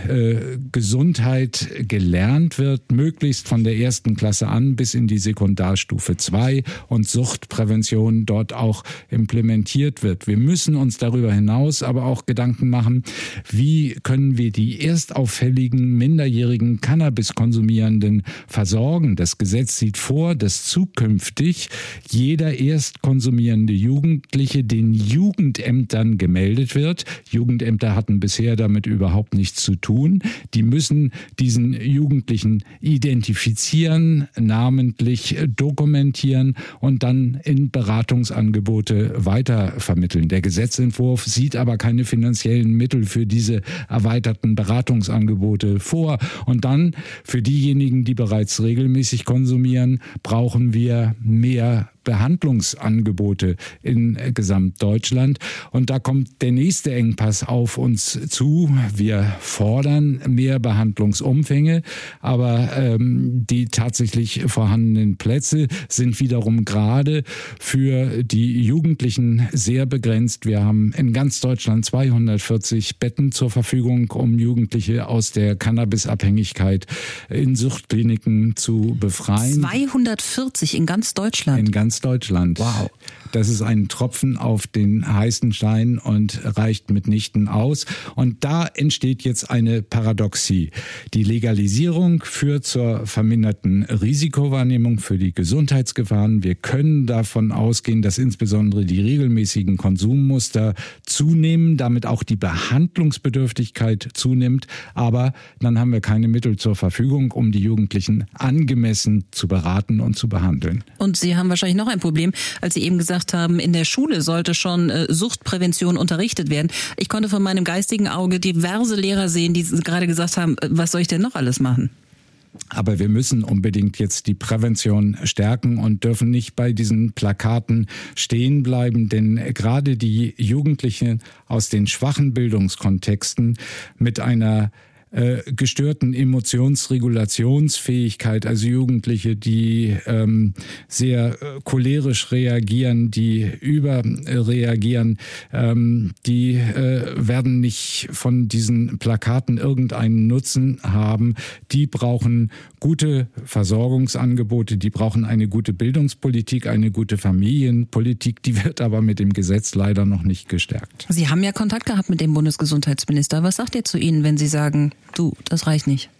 Gesundheit gelernt wird, möglichst von der 1. Klasse an bis in die Sekundarstufe 2 und Suchtprävention dort auch implementiert wird. Wir müssen uns darüber hinaus aber auch Gedanken machen, wie können wir die erstauffälligen minderjährigen Cannabiskonsumierenden versorgen. Das Gesetz sieht vor, dass zukünftig jeder erstkonsumierende Jugendliche den Jugendämtern gemeldet wird. Jugendämter hatten bisher damit überhaupt nichts zu tun. Die müssen diesen Jugendlichen identifizieren, namentlich dokumentieren und dann in Beratungsangebote weitervermitteln. Der Gesetzentwurf sieht aber keine finanziellen Mittel für diese erweiterten Beratungsangebote vor. Und dann für diejenigen, die bereits regelmäßig konsumieren, brauchen wir mehr Behandlungsangebote in Gesamtdeutschland. Und da kommt der nächste Engpass auf uns zu. Wir fordern mehr Behandlungsumfänge, aber die tatsächlich vorhandenen Plätze sind wiederum gerade für die Jugendlichen sehr begrenzt. Wir haben in ganz Deutschland 240 Betten zur Verfügung, um Jugendliche aus der Cannabisabhängigkeit in Suchtkliniken zu befreien. 240 in ganz Deutschland? In ganz Deutschland. Wow. Das ist ein Tropfen auf den heißen Stein und reicht mitnichten aus. Und da entsteht jetzt eine Paradoxie. Die Legalisierung führt zur verminderten Risikowahrnehmung für die Gesundheitsgefahren. Wir können davon ausgehen, dass insbesondere die regelmäßigen Konsummuster zunehmen, damit auch die Behandlungsbedürftigkeit zunimmt. Aber dann haben wir keine Mittel zur Verfügung, um die Jugendlichen angemessen zu beraten und zu behandeln. Und Sie haben wahrscheinlich noch ein Problem, als Sie eben gesagt haben, in der Schule sollte schon Suchtprävention unterrichtet werden. Ich konnte von meinem geistigen Auge diverse Lehrer sehen, die gerade gesagt haben, was soll ich denn noch alles machen? Aber wir müssen unbedingt jetzt die Prävention stärken und dürfen nicht bei diesen Plakaten stehen bleiben, denn gerade die Jugendlichen aus den schwachen Bildungskontexten mit einer gestörten Emotionsregulationsfähigkeit, also Jugendliche, die sehr cholerisch reagieren, die überreagieren, die werden nicht von diesen Plakaten irgendeinen Nutzen haben. Die brauchen gute Versorgungsangebote, die brauchen eine gute Bildungspolitik, eine gute Familienpolitik, die wird aber mit dem Gesetz leider noch nicht gestärkt. Sie haben ja Kontakt gehabt mit dem Bundesgesundheitsminister. Was sagt er zu Ihnen, wenn Sie sagen, du, das reicht nicht?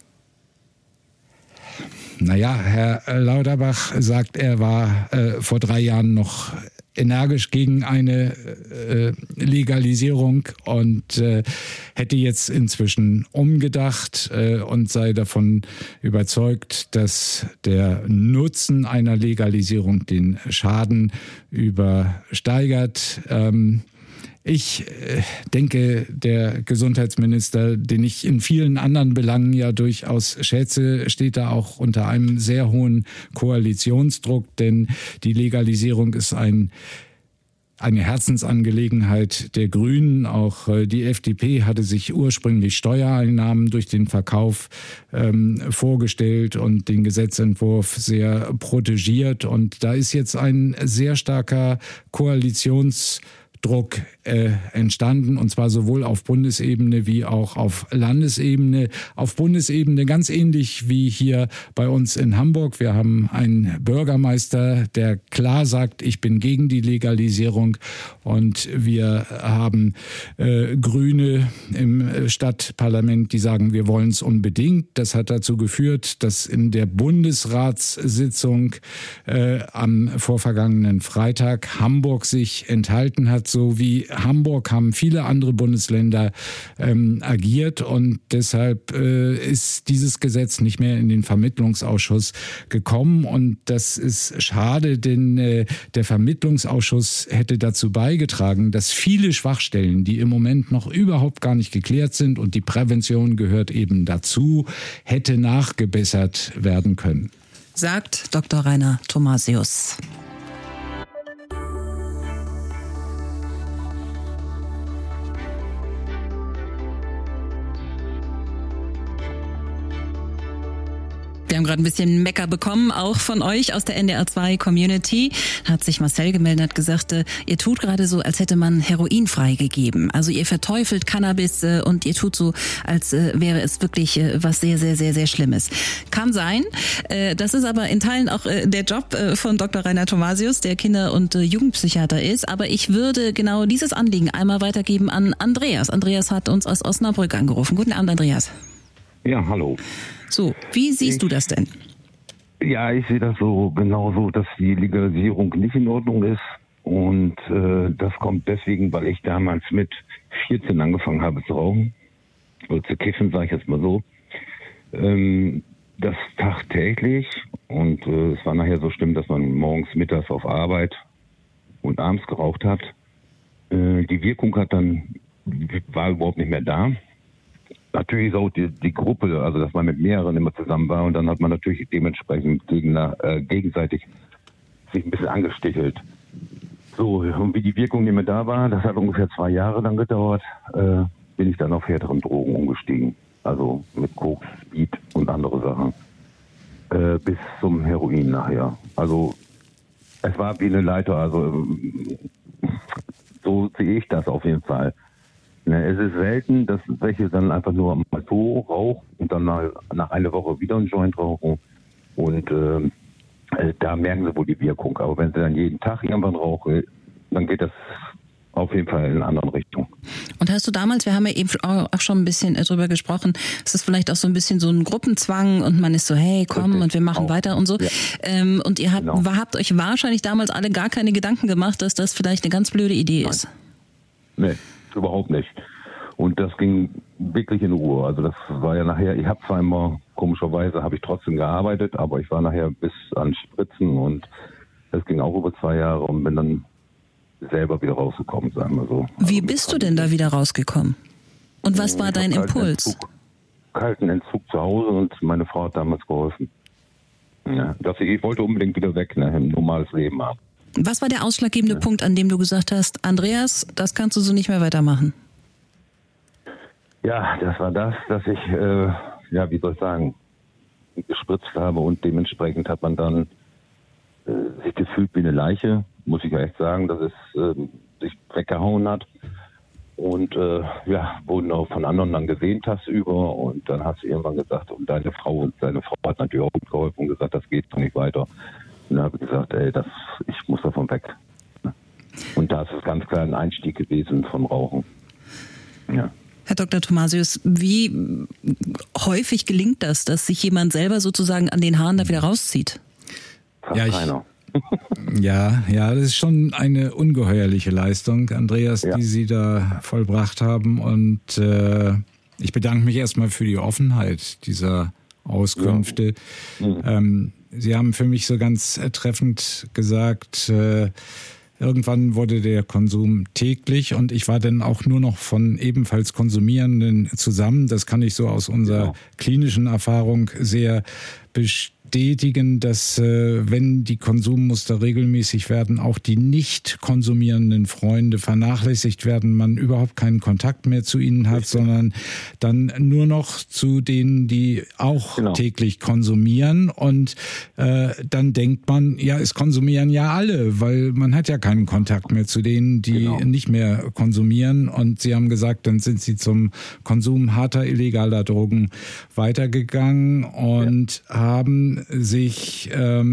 Naja, Herr Lauterbach sagt, er war vor 3 Jahren noch energisch gegen eine Legalisierung und hätte jetzt inzwischen umgedacht und sei davon überzeugt, dass der Nutzen einer Legalisierung den Schaden übersteigert. Ich denke, der Gesundheitsminister, den ich in vielen anderen Belangen ja durchaus schätze, steht da auch unter einem sehr hohen Koalitionsdruck, denn die Legalisierung ist eine Herzensangelegenheit der Grünen. Auch die FDP hatte sich ursprünglich Steuereinnahmen durch den Verkauf vorgestellt und den Gesetzentwurf sehr protegiert. Und da ist jetzt ein sehr starker Koalitionsdruck entstanden, und zwar sowohl auf Bundesebene wie auch auf Landesebene. Auf Bundesebene ganz ähnlich wie hier bei uns in Hamburg. Wir haben einen Bürgermeister, der klar sagt, ich bin gegen die Legalisierung, und wir haben Grüne im Stadtparlament, die sagen, wir wollen es unbedingt. Das hat dazu geführt, dass in der Bundesratssitzung am vorvergangenen Freitag Hamburg sich enthalten hat. So wie Hamburg haben viele andere Bundesländer agiert, und deshalb ist dieses Gesetz nicht mehr in den Vermittlungsausschuss gekommen, und das ist schade, denn der Vermittlungsausschuss hätte dazu beigetragen, dass viele Schwachstellen, die im Moment noch überhaupt gar nicht geklärt sind, und die Prävention gehört eben dazu, hätte nachgebessert werden können. Sagt Dr. Rainer Thomasius. Wir haben gerade ein bisschen Mecker bekommen, auch von euch aus der NDR2 Community. Hat sich Marcel gemeldet, hat gesagt, ihr tut gerade so, als hätte man Heroin freigegeben. Also ihr verteufelt Cannabis und ihr tut so, als wäre es wirklich was sehr, sehr, sehr, sehr Schlimmes. Kann sein. Das ist aber in Teilen auch der Job von Dr. Rainer Thomasius, der Kinder- und Jugendpsychiater ist. Aber ich würde genau dieses Anliegen einmal weitergeben an Andreas. Andreas hat uns aus Osnabrück angerufen. Guten Abend, Andreas. Ja, hallo. So, wie siehst du das denn? Ja, ich sehe das so genauso, dass die Legalisierung nicht in Ordnung ist. Und das kommt deswegen, weil ich damals mit 14 angefangen habe zu rauchen. Oder zu kiffen, sage ich jetzt mal so. Das tagtäglich. Und es war nachher so schlimm, dass man morgens, mittags auf Arbeit und abends geraucht hat. Die Wirkung war überhaupt nicht mehr da. Natürlich ist auch die Gruppe, also dass man mit mehreren immer zusammen war, und dann hat man natürlich dementsprechend gegenseitig sich ein bisschen angestichelt. So, und wie die Wirkung nicht mehr da war, das hat ungefähr 2 Jahre dann gedauert, bin ich dann auf härteren Drogen umgestiegen. Also mit Koks, Speed und andere Sachen. Bis zum Heroin nachher. Also es war wie eine Leiter, also so sehe ich das auf jeden Fall. Es ist selten, dass welche dann einfach nur mal so rauchen und dann nach einer Woche wieder einen Joint rauchen. Und da merken sie wohl die Wirkung. Aber wenn sie dann jeden Tag irgendwann rauchen, dann geht das auf jeden Fall in eine andere Richtung. Und hast du damals, wir haben ja eben auch schon ein bisschen drüber gesprochen, es ist vielleicht auch so ein bisschen so ein Gruppenzwang und man ist so, hey, komm, richtig, und wir machen auch weiter und so. Ja. Und ihr habt euch wahrscheinlich damals alle gar keine Gedanken gemacht, dass das vielleicht eine ganz blöde Idee ist. Nee, überhaupt nicht. Und das ging wirklich in Ruhe. Also das war ja nachher, ich habe zwar immer, komischerweise habe ich trotzdem gearbeitet, aber ich war nachher bis an Spritzen und das ging auch über 2 Jahre und bin dann selber wieder rausgekommen, sagen wir so. Wie bist du denn da wieder rausgekommen? Und was war dein Impuls? Kalten Entzug zu Hause und meine Frau hat damals geholfen. Ja, ich wollte unbedingt wieder weg, ein normales Leben haben. Was war der ausschlaggebende Punkt, an dem du gesagt hast, Andreas, das kannst du so nicht mehr weitermachen? Ja, das war das, dass ich, wie soll ich sagen, gespritzt habe und dementsprechend hat man dann sich gefühlt wie eine Leiche, muss ich ja echt sagen, dass es sich weggehauen hat. Und wurden auch von anderen dann gesehen tagsüber und dann hat sie irgendwann gesagt, und seine Frau hat natürlich auch geholfen und gesagt, das geht doch nicht weiter. Und dann habe ich gesagt, ich muss davon weg. Und da ist es ganz klar ein Einstieg gewesen vom Rauchen. Ja. Herr Dr. Thomasius, wie häufig gelingt das, dass sich jemand selber sozusagen an den Haaren da wieder rauszieht? Fast keiner. Ja, das ist schon eine ungeheuerliche Leistung, Andreas, die Sie da vollbracht haben. Und ich bedanke mich erstmal für die Offenheit dieser Auskünfte. Ja. Sie haben für mich so ganz treffend gesagt, irgendwann wurde der Konsum täglich und ich war dann auch nur noch von ebenfalls Konsumierenden zusammen. Das kann ich so aus unserer klinischen Erfahrung sehr bestätigen, dass wenn die Konsummuster regelmäßig werden, auch die nicht konsumierenden Freunde vernachlässigt werden, man überhaupt keinen Kontakt mehr zu ihnen hat, sondern dann nur noch zu denen, die auch täglich konsumieren. Und dann denkt man, es konsumieren ja alle, weil man hat ja keinen Kontakt mehr zu denen, die nicht mehr konsumieren. Und Sie haben gesagt, dann sind Sie zum Konsum harter, illegaler Drogen weitergegangen und haben sich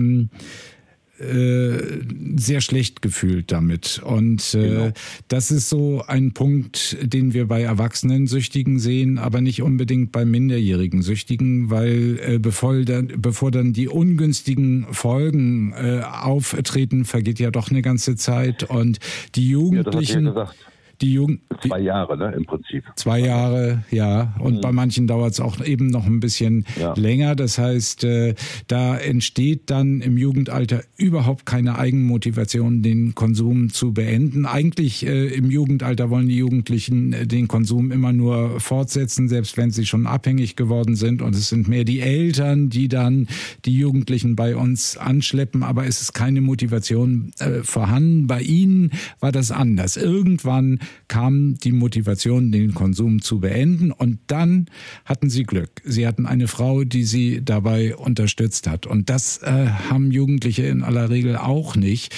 sehr schlecht gefühlt damit. Und das ist so ein Punkt, den wir bei erwachsenen Süchtigen sehen, aber nicht unbedingt bei minderjährigen Süchtigen, weil bevor dann die ungünstigen Folgen auftreten, vergeht ja doch eine ganze Zeit. Und die Jugendlichen... 2 Jahre, ne, im Prinzip. 2 Jahre, ja. Und bei manchen dauert es auch eben noch ein bisschen länger. Das heißt, da entsteht dann im Jugendalter überhaupt keine Eigenmotivation, den Konsum zu beenden. Eigentlich im Jugendalter wollen die Jugendlichen den Konsum immer nur fortsetzen, selbst wenn sie schon abhängig geworden sind. Und es sind mehr die Eltern, die dann die Jugendlichen bei uns anschleppen. Aber es ist keine Motivation vorhanden. Bei ihnen war das anders. Irgendwann kam die Motivation, den Konsum zu beenden und dann hatten sie Glück. Sie hatten eine Frau, die sie dabei unterstützt hat und das haben Jugendliche in aller Regel auch nicht.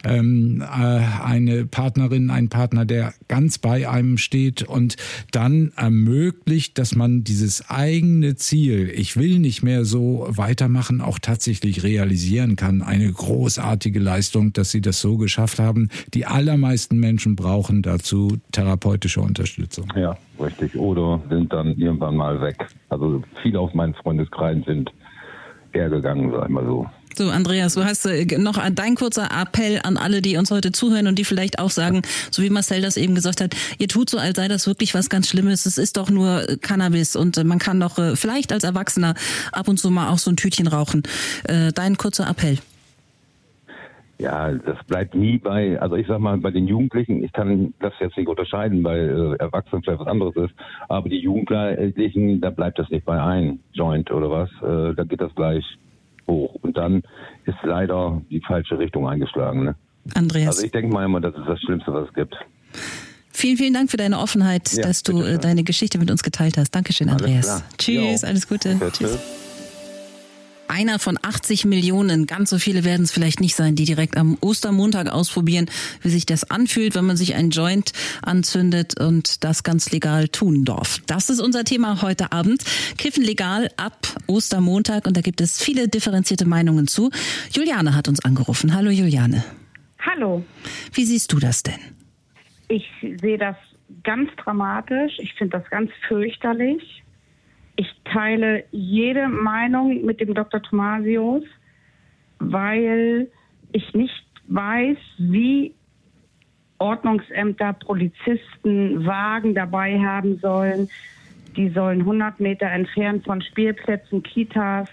Eine Partnerin, ein Partner, der ganz bei einem steht und dann ermöglicht, dass man dieses eigene Ziel, ich will nicht mehr so weitermachen, auch tatsächlich realisieren kann. Eine großartige Leistung, dass sie das so geschafft haben. Die allermeisten Menschen brauchen dazu therapeutische Unterstützung. Ja, richtig. Oder sind dann irgendwann mal weg. Also viele aus meinen Freundeskreisen sind eher gegangen, sag ich mal so. So, Andreas, du hast noch dein kurzer Appell an alle, die uns heute zuhören und die vielleicht auch sagen, so wie Marcel das eben gesagt hat, ihr tut so, als sei das wirklich was ganz Schlimmes. Es ist doch nur Cannabis und man kann doch vielleicht als Erwachsener ab und zu mal auch so ein Tütchen rauchen. Dein kurzer Appell. Ja, das bleibt nie also ich sag mal, bei den Jugendlichen, ich kann das jetzt nicht unterscheiden, weil Erwachsene vielleicht was anderes ist, aber die Jugendlichen, da bleibt das nicht bei einem Joint oder was, da geht das gleich hoch. Und dann ist leider die falsche Richtung eingeschlagen. Ne? Andreas. Also ich denke mal immer, das ist das Schlimmste, was es gibt. Vielen, vielen Dank für deine Offenheit, dass du deine Geschichte mit uns geteilt hast. Dankeschön, Andreas. Tschüss, alles Gute. Tschüss. Einer von 80 Millionen, ganz so viele werden es vielleicht nicht sein, die direkt am Ostermontag ausprobieren, wie sich das anfühlt, wenn man sich einen Joint anzündet und das ganz legal tun darf. Das ist unser Thema heute Abend. Kiffen legal ab Ostermontag und da gibt es viele differenzierte Meinungen zu. Juliane hat uns angerufen. Hallo Juliane. Hallo. Wie siehst du das denn? Ich sehe das ganz dramatisch. Ich finde das ganz fürchterlich. Ich teile jede Meinung mit dem Dr. Thomasius, weil ich nicht weiß, wie Ordnungsämter, Polizisten Wagen dabei haben sollen. Die sollen 100 Meter entfernt von Spielplätzen, Kitas,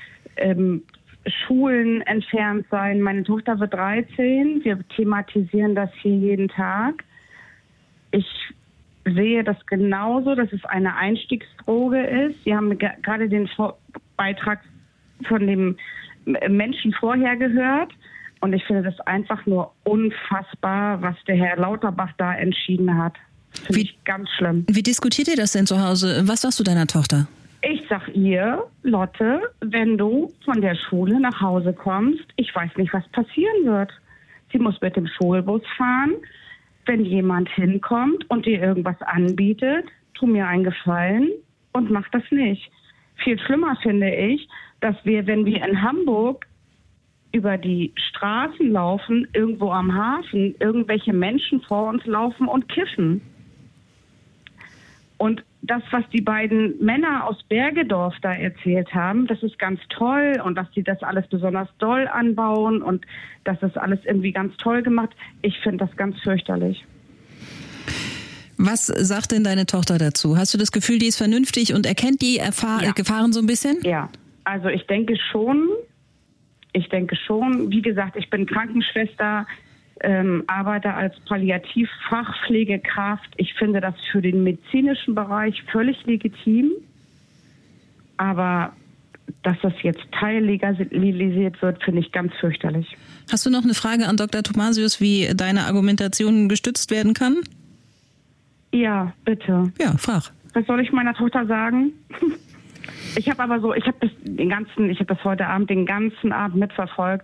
Schulen entfernt sein. Meine Tochter wird 13. Wir thematisieren das hier jeden Tag. Ich sehe das genauso, dass es eine Einstiegsdroge ist. Sie haben gerade den Beitrag von dem Menschen vorher gehört. Und ich finde das einfach nur unfassbar, was der Herr Lauterbach da entschieden hat. Finde ich ganz schlimm. Wie diskutiert ihr das denn zu Hause? Was sagst du deiner Tochter? Ich sag ihr, Lotte, wenn du von der Schule nach Hause kommst, ich weiß nicht, was passieren wird. Sie muss mit dem Schulbus fahren. Wenn jemand hinkommt und dir irgendwas anbietet, tu mir einen Gefallen und mach das nicht. Viel schlimmer finde ich, dass wir, wenn wir in Hamburg über die Straßen laufen, irgendwo am Hafen, irgendwelche Menschen vor uns laufen und kiffen. Und das, was die beiden Männer aus Bergedorf da erzählt haben, das ist ganz toll und dass die das alles besonders doll anbauen und das ist alles irgendwie ganz toll gemacht. Ich finde das ganz fürchterlich. Was sagt denn deine Tochter dazu? Hast du das Gefühl, die ist vernünftig und erkennt die Gefahren so ein bisschen? Ja, also ich denke schon. Wie gesagt, ich bin Krankenschwester, arbeite als Palliativfachpflegekraft. Ich finde das für den medizinischen Bereich völlig legitim. Aber dass das jetzt teillegalisiert wird, finde ich ganz fürchterlich. Hast du noch eine Frage an Dr. Thomasius, wie deine Argumentation gestützt werden kann? Ja, bitte. Ja, frag. Was soll ich meiner Tochter sagen? Ich habe das heute Abend den ganzen Abend mitverfolgt.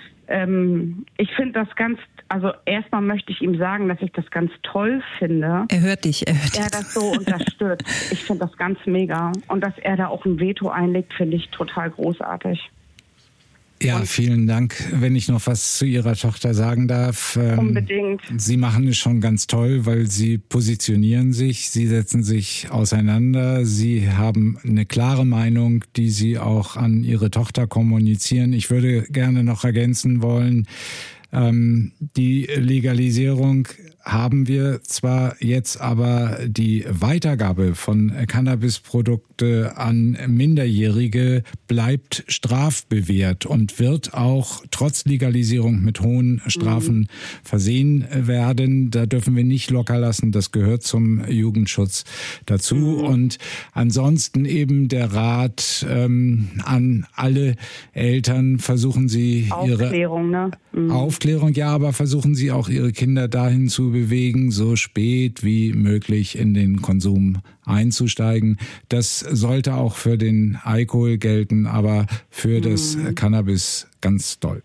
Ich finde das erstmal möchte ich ihm sagen, dass ich das ganz toll finde. Er hört dich. Er das so unterstützt. Ich finde das ganz mega. Und dass er da auch ein Veto einlegt, finde ich total großartig. Ja, vielen Dank. Wenn ich noch was zu Ihrer Tochter sagen darf. Unbedingt. Sie machen es schon ganz toll, weil Sie positionieren sich, Sie setzen sich auseinander, Sie haben eine klare Meinung, die Sie auch an Ihre Tochter kommunizieren. Ich würde gerne noch ergänzen wollen, die Legalisierung haben wir zwar jetzt, aber die Weitergabe von Cannabisprodukte an Minderjährige bleibt strafbewehrt und wird auch trotz Legalisierung mit hohen Strafen versehen werden. Da dürfen wir nicht locker lassen. Das gehört zum Jugendschutz dazu. Und ansonsten eben der Rat an alle Eltern, versuchen Sie Aufklärung, Aufklärung, ja, aber versuchen Sie auch Ihre Kinder dahin zu bewegen, so spät wie möglich in den Konsum einzusteigen. Das sollte auch für den Alkohol gelten, aber für das Cannabis ganz doll.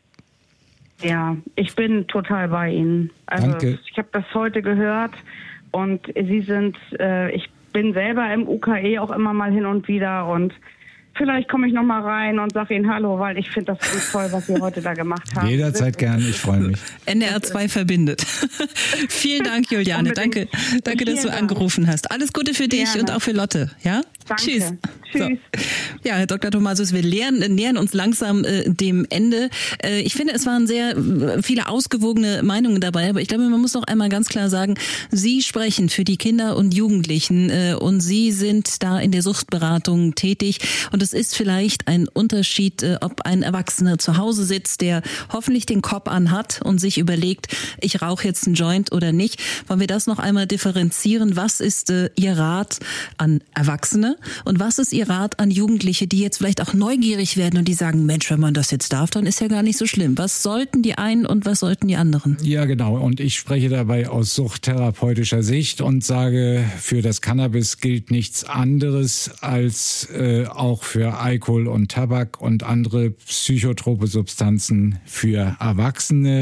Ja, ich bin total bei Ihnen. Also Danke. Ich habe das heute gehört und Sie sind, ich bin selber im UKE auch immer mal hin und wieder und vielleicht komme ich noch mal rein und sage Ihnen Hallo, weil ich finde das ganz toll, was Sie heute da gemacht haben. Jederzeit gern, ich freue mich. NDR 2 verbindet. Vielen Dank, Juliane. Danke, dass du angerufen hast. Alles Gute für dich und auch für Lotte. Ja? Danke. Tschüss. Tschüss. So. Ja, Herr Dr. Thomasius, wir nähern uns langsam dem Ende. Ich finde, es waren sehr viele ausgewogene Meinungen dabei, aber ich glaube, man muss noch einmal ganz klar sagen, Sie sprechen für die Kinder und Jugendlichen und Sie sind da in der Suchtberatung tätig und es ist vielleicht ein Unterschied, ob ein Erwachsener zu Hause sitzt, der hoffentlich den Kopf anhat und sich überlegt, ich rauche jetzt einen Joint oder nicht. Wollen wir das noch einmal differenzieren? Was ist Ihr Rat an Erwachsene und was ist Ihr Rat an Jugendliche, die jetzt vielleicht auch neugierig werden und die sagen, Mensch, wenn man das jetzt darf, dann ist ja gar nicht so schlimm. Was sollten die einen und was sollten die anderen? Ja, genau. Und ich spreche dabei aus suchttherapeutischer Sicht und sage, für das Cannabis gilt nichts anderes als auch für Alkohol und Tabak und andere psychotrope Substanzen für Erwachsene.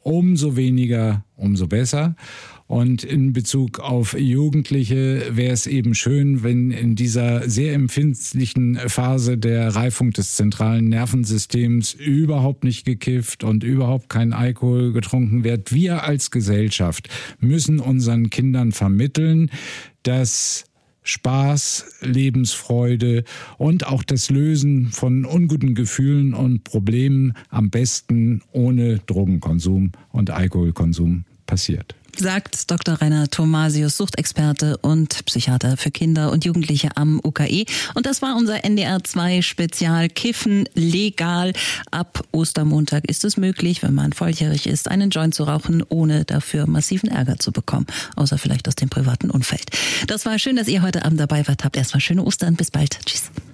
umso weniger, umso besser. Und in Bezug auf Jugendliche wäre es eben schön, wenn in dieser sehr empfindlichen Phase der Reifung des zentralen Nervensystems überhaupt nicht gekifft und überhaupt kein Alkohol getrunken wird. Wir als Gesellschaft müssen unseren Kindern vermitteln, dass Spaß, Lebensfreude und auch das Lösen von unguten Gefühlen und Problemen am besten ohne Drogenkonsum und Alkoholkonsum passiert. Sagt Dr. Rainer Thomasius, Suchtexperte und Psychiater für Kinder und Jugendliche am UKE. Und das war unser NDR 2 Spezial Kiffen legal. Ab Ostermontag ist es möglich, wenn man volljährig ist, einen Joint zu rauchen, ohne dafür massiven Ärger zu bekommen. Außer vielleicht aus dem privaten Umfeld. Das war schön, dass ihr heute Abend dabei wart. Habt erstmal schöne Ostern. Bis bald. Tschüss.